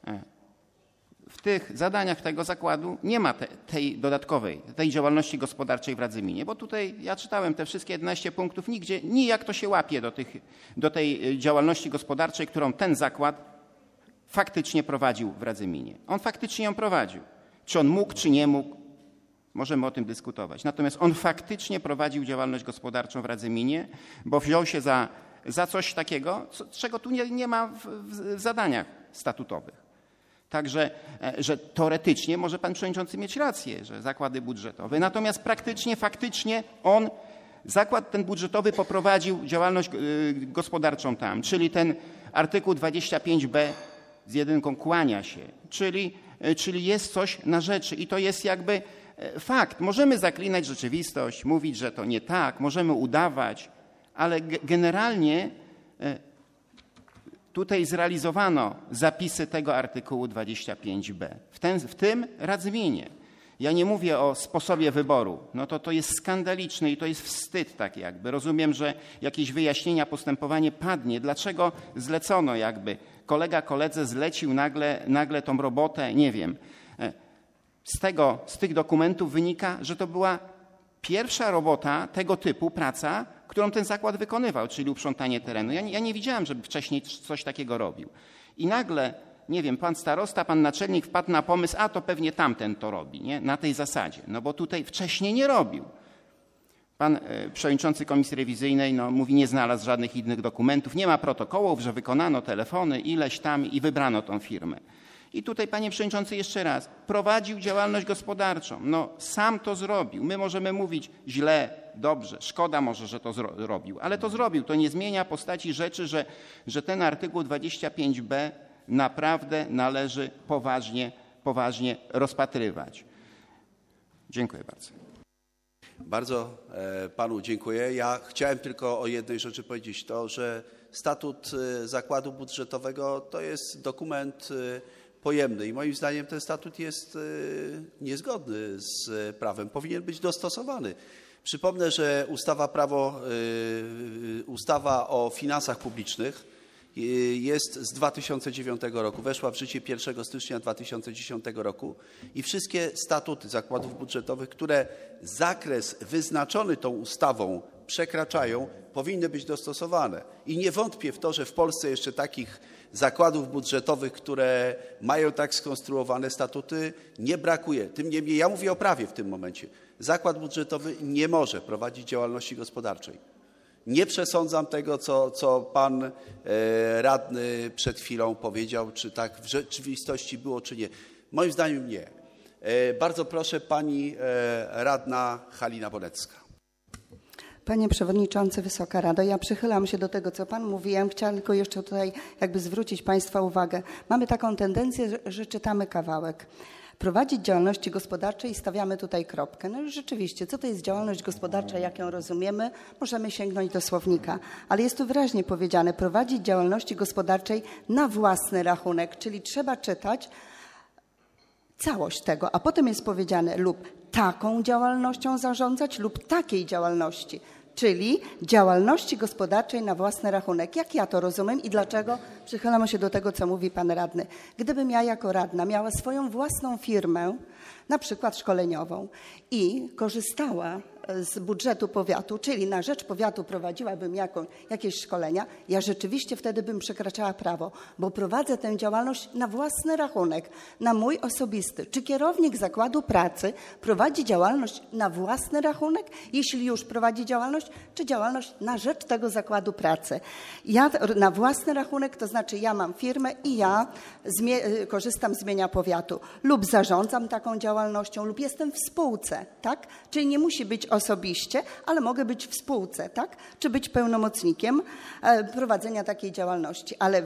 W tych zadaniach tego zakładu nie ma tej dodatkowej, tej działalności gospodarczej w Radzyminie, bo tutaj ja czytałem te wszystkie 11 punktów, nigdzie, nijak to się łapie do tej działalności gospodarczej, którą ten zakład faktycznie prowadził w Radzyminie. On faktycznie ją prowadził. Czy on mógł, czy nie mógł, możemy o tym dyskutować. Natomiast on faktycznie prowadził działalność gospodarczą w Radzyminie, bo wziął się za coś takiego, czego tu nie ma w zadaniach statutowych. Także, że teoretycznie może Pan Przewodniczący mieć rację, że zakłady budżetowe, natomiast praktycznie, faktycznie on, zakład ten budżetowy poprowadził działalność gospodarczą tam, czyli ten artykuł 25b z jedynką kłania się, czyli jest coś na rzeczy i to jest jakby fakt. Możemy zaklinać rzeczywistość, mówić, że to nie tak, możemy udawać, ale generalnie tutaj zrealizowano zapisy tego artykułu 25b. W tym Radzyminie. Ja nie mówię o sposobie wyboru. No to jest skandaliczne i to jest wstyd tak jakby. Rozumiem, że jakieś wyjaśnienia, postępowanie padnie. Dlaczego zlecono jakby? Kolega koledze zlecił nagle tą robotę, nie wiem. Z tych dokumentów wynika, że to była pierwsza robota tego typu, praca, którą ten zakład wykonywał, czyli uprzątanie terenu. Ja nie widziałem, żeby wcześniej coś takiego robił. I nagle, nie wiem, pan starosta, pan naczelnik wpadł na pomysł, a to pewnie tamten to robi, nie? Na tej zasadzie. No bo tutaj wcześniej nie robił. Pan przewodniczący komisji rewizyjnej mówi, nie znalazł żadnych innych dokumentów, nie ma protokołów, że wykonano telefony, ileś tam i wybrano tą firmę. I tutaj, panie przewodniczący, jeszcze raz, prowadził działalność gospodarczą. Sam to zrobił. My możemy mówić źle, dobrze, szkoda może, że to zrobił, ale to zrobił. To nie zmienia postaci rzeczy, że ten artykuł 25b naprawdę należy poważnie rozpatrywać. Dziękuję bardzo. Bardzo panu dziękuję. Ja chciałem tylko o jednej rzeczy powiedzieć, to, że statut zakładu budżetowego to jest dokument pojemny i moim zdaniem ten statut jest niezgodny z prawem. Powinien być dostosowany. Przypomnę, że ustawa o finansach publicznych jest z 2009 roku, weszła w życie 1 stycznia 2010 roku i wszystkie statuty zakładów budżetowych, które zakres wyznaczony tą ustawą przekraczają, powinny być dostosowane. I nie wątpię w to, że w Polsce jeszcze takich zakładów budżetowych, które mają tak skonstruowane statuty, nie brakuje. Tym niemniej, ja mówię o prawie w tym momencie. Zakład budżetowy nie może prowadzić działalności gospodarczej. Nie przesądzam tego, co pan radny przed chwilą powiedział, czy tak w rzeczywistości było, czy nie. Moim zdaniem nie. Bardzo proszę, pani radna Halina Bonecka. Panie Przewodniczący, Wysoka Rado, ja przychylam się do tego, co Pan mówi. Ja chciałam tylko jeszcze tutaj jakby zwrócić Państwa uwagę. Mamy taką tendencję, że czytamy kawałek. Prowadzić działalności gospodarczej i stawiamy tutaj kropkę. No i rzeczywiście, co to jest działalność gospodarcza, jak ją rozumiemy, możemy sięgnąć do słownika. Ale jest tu wyraźnie powiedziane, prowadzić działalności gospodarczej na własny rachunek, czyli trzeba czytać całość tego, a potem jest powiedziane lub taką działalnością zarządzać lub takiej działalności, czyli działalności gospodarczej na własny rachunek. Jak ja to rozumiem i dlaczego przychylam się do tego, co mówi pan radny. Gdybym ja jako radna miała swoją własną firmę, na przykład szkoleniową i korzystała z budżetu powiatu, czyli na rzecz powiatu prowadziłabym jakieś szkolenia, ja rzeczywiście wtedy bym przekraczała prawo, bo prowadzę tę działalność na własny rachunek, na mój osobisty. Czy kierownik zakładu pracy prowadzi działalność na własny rachunek, jeśli już prowadzi działalność, czy działalność na rzecz tego zakładu pracy? Ja na własny rachunek, to znaczy ja mam firmę i ja korzystam z mienia powiatu lub zarządzam taką działalnością lub jestem w spółce, tak? Czyli nie musi być osobiście, ale mogę być w spółce, tak? Czy być pełnomocnikiem prowadzenia takiej działalności. Ale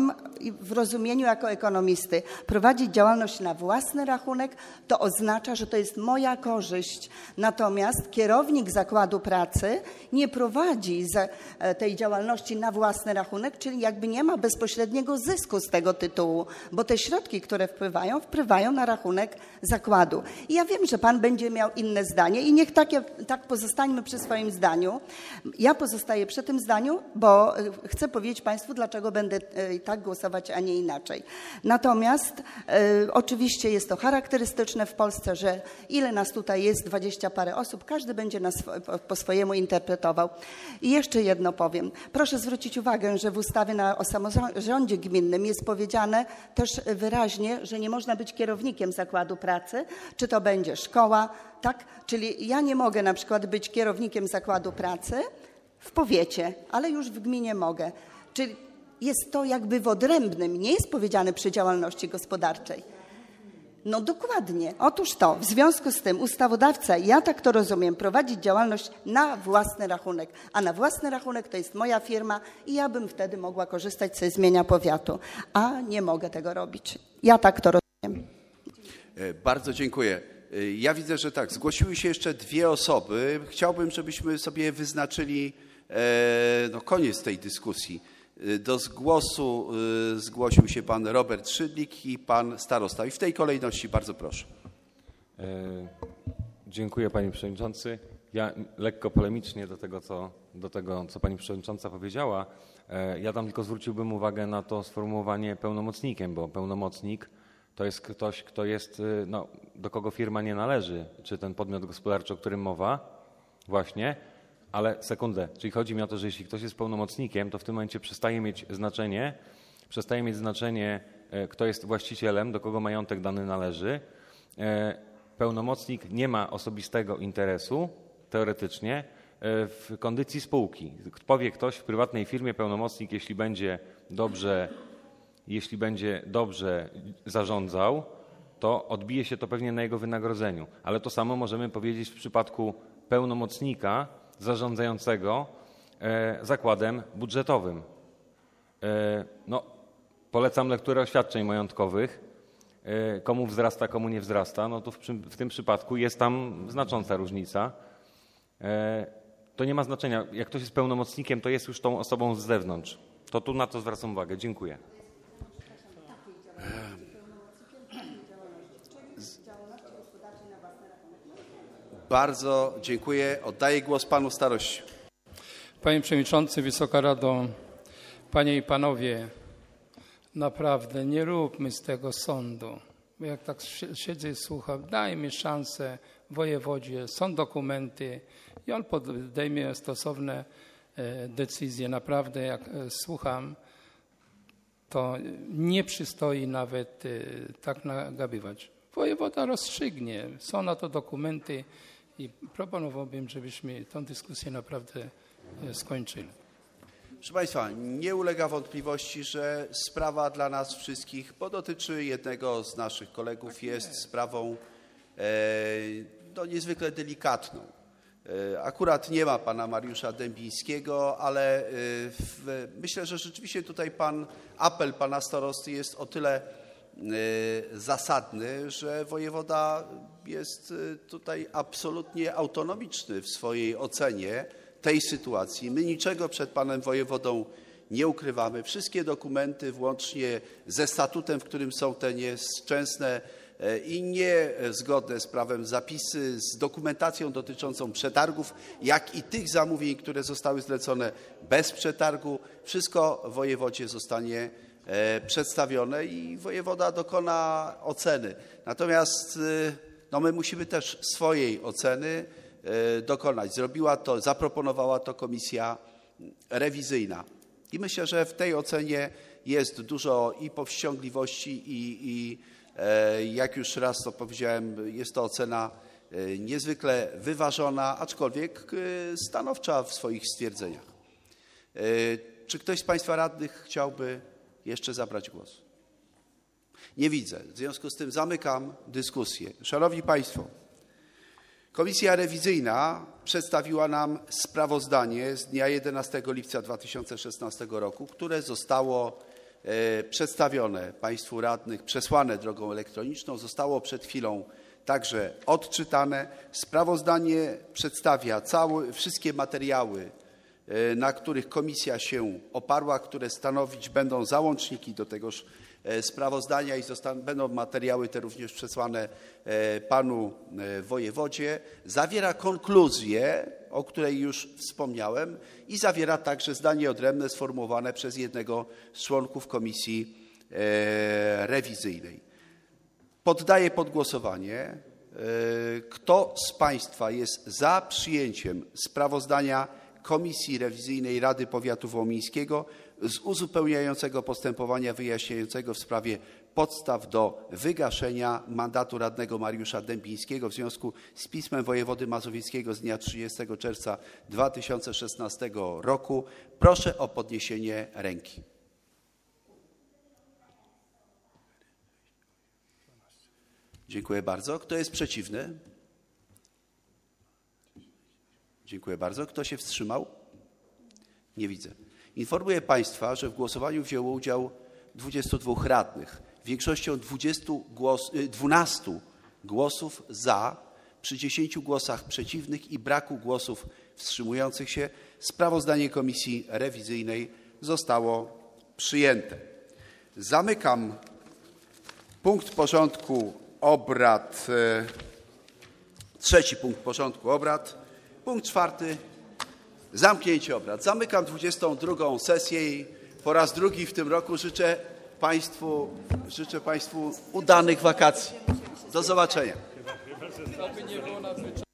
w rozumieniu jako ekonomisty prowadzić działalność na własny rachunek to oznacza, że to jest moja korzyść. Natomiast kierownik zakładu pracy nie prowadzi tej działalności na własny rachunek, czyli jakby nie ma bezpośredniego zysku z tego tytułu, bo te środki, które wpływają na rachunek zakładu. I ja wiem, że pan będzie miał inne zdanie i niech tak pozostańmy przy swoim zdaniu. Ja pozostaję przy tym zdaniu, bo chcę powiedzieć państwu, dlaczego będę tak głosować, a nie inaczej. Natomiast oczywiście jest to charakterystyczne w Polsce, że ile nas tutaj jest, 20 parę osób, każdy będzie nas po swojemu interpretował. I jeszcze jedno powiem. Proszę zwrócić uwagę, że w ustawie o samorządzie gminnym jest powiedziane też wyraźnie, że nie można być kierownikiem zakładu pracy, czy to będzie szkoła, tak? Czyli ja nie mogę na przykład być kierownikiem zakładu pracy w powiecie, ale już w gminie mogę. Czyli jest to jakby w odrębnym, nie jest powiedziane przy działalności gospodarczej. No dokładnie. Otóż to, w związku z tym ustawodawca, ja tak to rozumiem, prowadzić działalność na własny rachunek, a na własny rachunek to jest moja firma i ja bym wtedy mogła korzystać ze mienia powiatu, a nie mogę tego robić. Ja tak to rozumiem. Bardzo dziękuję. Ja widzę, że tak, zgłosiły się jeszcze 2 osoby. Chciałbym, żebyśmy sobie wyznaczyli koniec tej dyskusji. Do głosu zgłosił się pan Robert Szydlik i pan starosta. I w tej kolejności bardzo proszę. Dziękuję panie przewodniczący. Ja lekko polemicznie do tego, co pani przewodnicząca powiedziała. Ja tam tylko zwróciłbym uwagę na to sformułowanie pełnomocnikiem, bo pełnomocnik to jest ktoś, kto jest, do kogo firma nie należy, czy ten podmiot gospodarczy, o którym mowa, właśnie, ale sekundę, czyli chodzi mi o to, że jeśli ktoś jest pełnomocnikiem, to w tym momencie przestaje mieć znaczenie, kto jest właścicielem, do kogo majątek dany należy. Pełnomocnik nie ma osobistego interesu, teoretycznie, w kondycji spółki. Powie ktoś w prywatnej firmie pełnomocnik, jeśli będzie dobrze zarządzał, to odbije się to pewnie na jego wynagrodzeniu. Ale to samo możemy powiedzieć w przypadku pełnomocnika zarządzającego zakładem budżetowym. Polecam lekturę oświadczeń majątkowych. Komu wzrasta, komu nie wzrasta. No to w tym przypadku jest tam znacząca różnica. To nie ma znaczenia. Jak ktoś jest pełnomocnikiem, to jest już tą osobą z zewnątrz. To tu na to zwracam uwagę. Dziękuję. Bardzo dziękuję. Oddaję głos panu staroście. Panie Przewodniczący, Wysoka Rado, Panie i Panowie, naprawdę nie róbmy z tego sądu. Bo jak tak siedzę i słucham, dajmy szansę wojewodzie, są dokumenty i on podejmie stosowne decyzje. Naprawdę jak słucham, to nie przystoi nawet tak nagabywać. Wojewoda rozstrzygnie, są na to dokumenty i proponowałbym, żebyśmy tę dyskusję naprawdę skończyli. Proszę Państwa, nie ulega wątpliwości, że sprawa dla nas wszystkich, bo dotyczy jednego z naszych kolegów, jest sprawą niezwykle delikatną. Akurat nie ma pana Mariusza Dębińskiego, ale myślę, że rzeczywiście tutaj apel pana starosty jest o tyle zasadny, że wojewoda jest tutaj absolutnie autonomiczny w swojej ocenie tej sytuacji. My niczego przed panem wojewodą nie ukrywamy. Wszystkie dokumenty, włącznie ze statutem, w którym są te nieszczęsne i niezgodne z prawem zapisy, z dokumentacją dotyczącą przetargów, jak i tych zamówień, które zostały zlecone bez przetargu, wszystko wojewodzie zostanie przedstawione i wojewoda dokona oceny. Natomiast my musimy też swojej oceny dokonać. Zaproponowała to komisja rewizyjna. I myślę, że w tej ocenie jest dużo i powściągliwości i jak już raz to powiedziałem, jest to ocena niezwykle wyważona, aczkolwiek stanowcza w swoich stwierdzeniach. Czy ktoś z Państwa radnych chciałby jeszcze zabrać głos? Nie widzę. W związku z tym zamykam dyskusję. Szanowni Państwo, Komisja rewizyjna przedstawiła nam sprawozdanie z dnia 11 lipca 2016 roku, które zostało przedstawione Państwu radnych, przesłane drogą elektroniczną, zostało przed chwilą także odczytane. Sprawozdanie przedstawia wszystkie materiały, na których komisja się oparła, które stanowić będą załączniki do tegoż sprawozdania i będą materiały te również przesłane panu wojewodzie. Zawiera konkluzję, o której już wspomniałem, i zawiera także zdanie odrębne sformułowane przez jednego z członków komisji rewizyjnej. Poddaję pod głosowanie. Kto z Państwa jest za przyjęciem sprawozdania Komisji Rewizyjnej Rady Powiatu Wołomińskiego z uzupełniającego postępowania wyjaśniającego w sprawie podstaw do wygaszenia mandatu radnego Mariusza Dębińskiego w związku z pismem wojewody mazowieckiego z dnia 30 czerwca 2016 roku, proszę o podniesienie ręki. Dziękuję bardzo. Kto jest przeciwny? Dziękuję bardzo. Kto się wstrzymał? Nie widzę. Informuję Państwa, że w głosowaniu wzięło udział 22 radnych. Większością 12 głosów za, przy 10 głosach przeciwnych i braku głosów wstrzymujących się, sprawozdanie Komisji Rewizyjnej zostało przyjęte. Zamykam punkt porządku obrad, trzeci punkt porządku obrad. Punkt czwarty. Zamknięcie obrad. Zamykam 22. sesję i po raz drugi w tym roku życzę Państwu udanych wakacji. Do zobaczenia.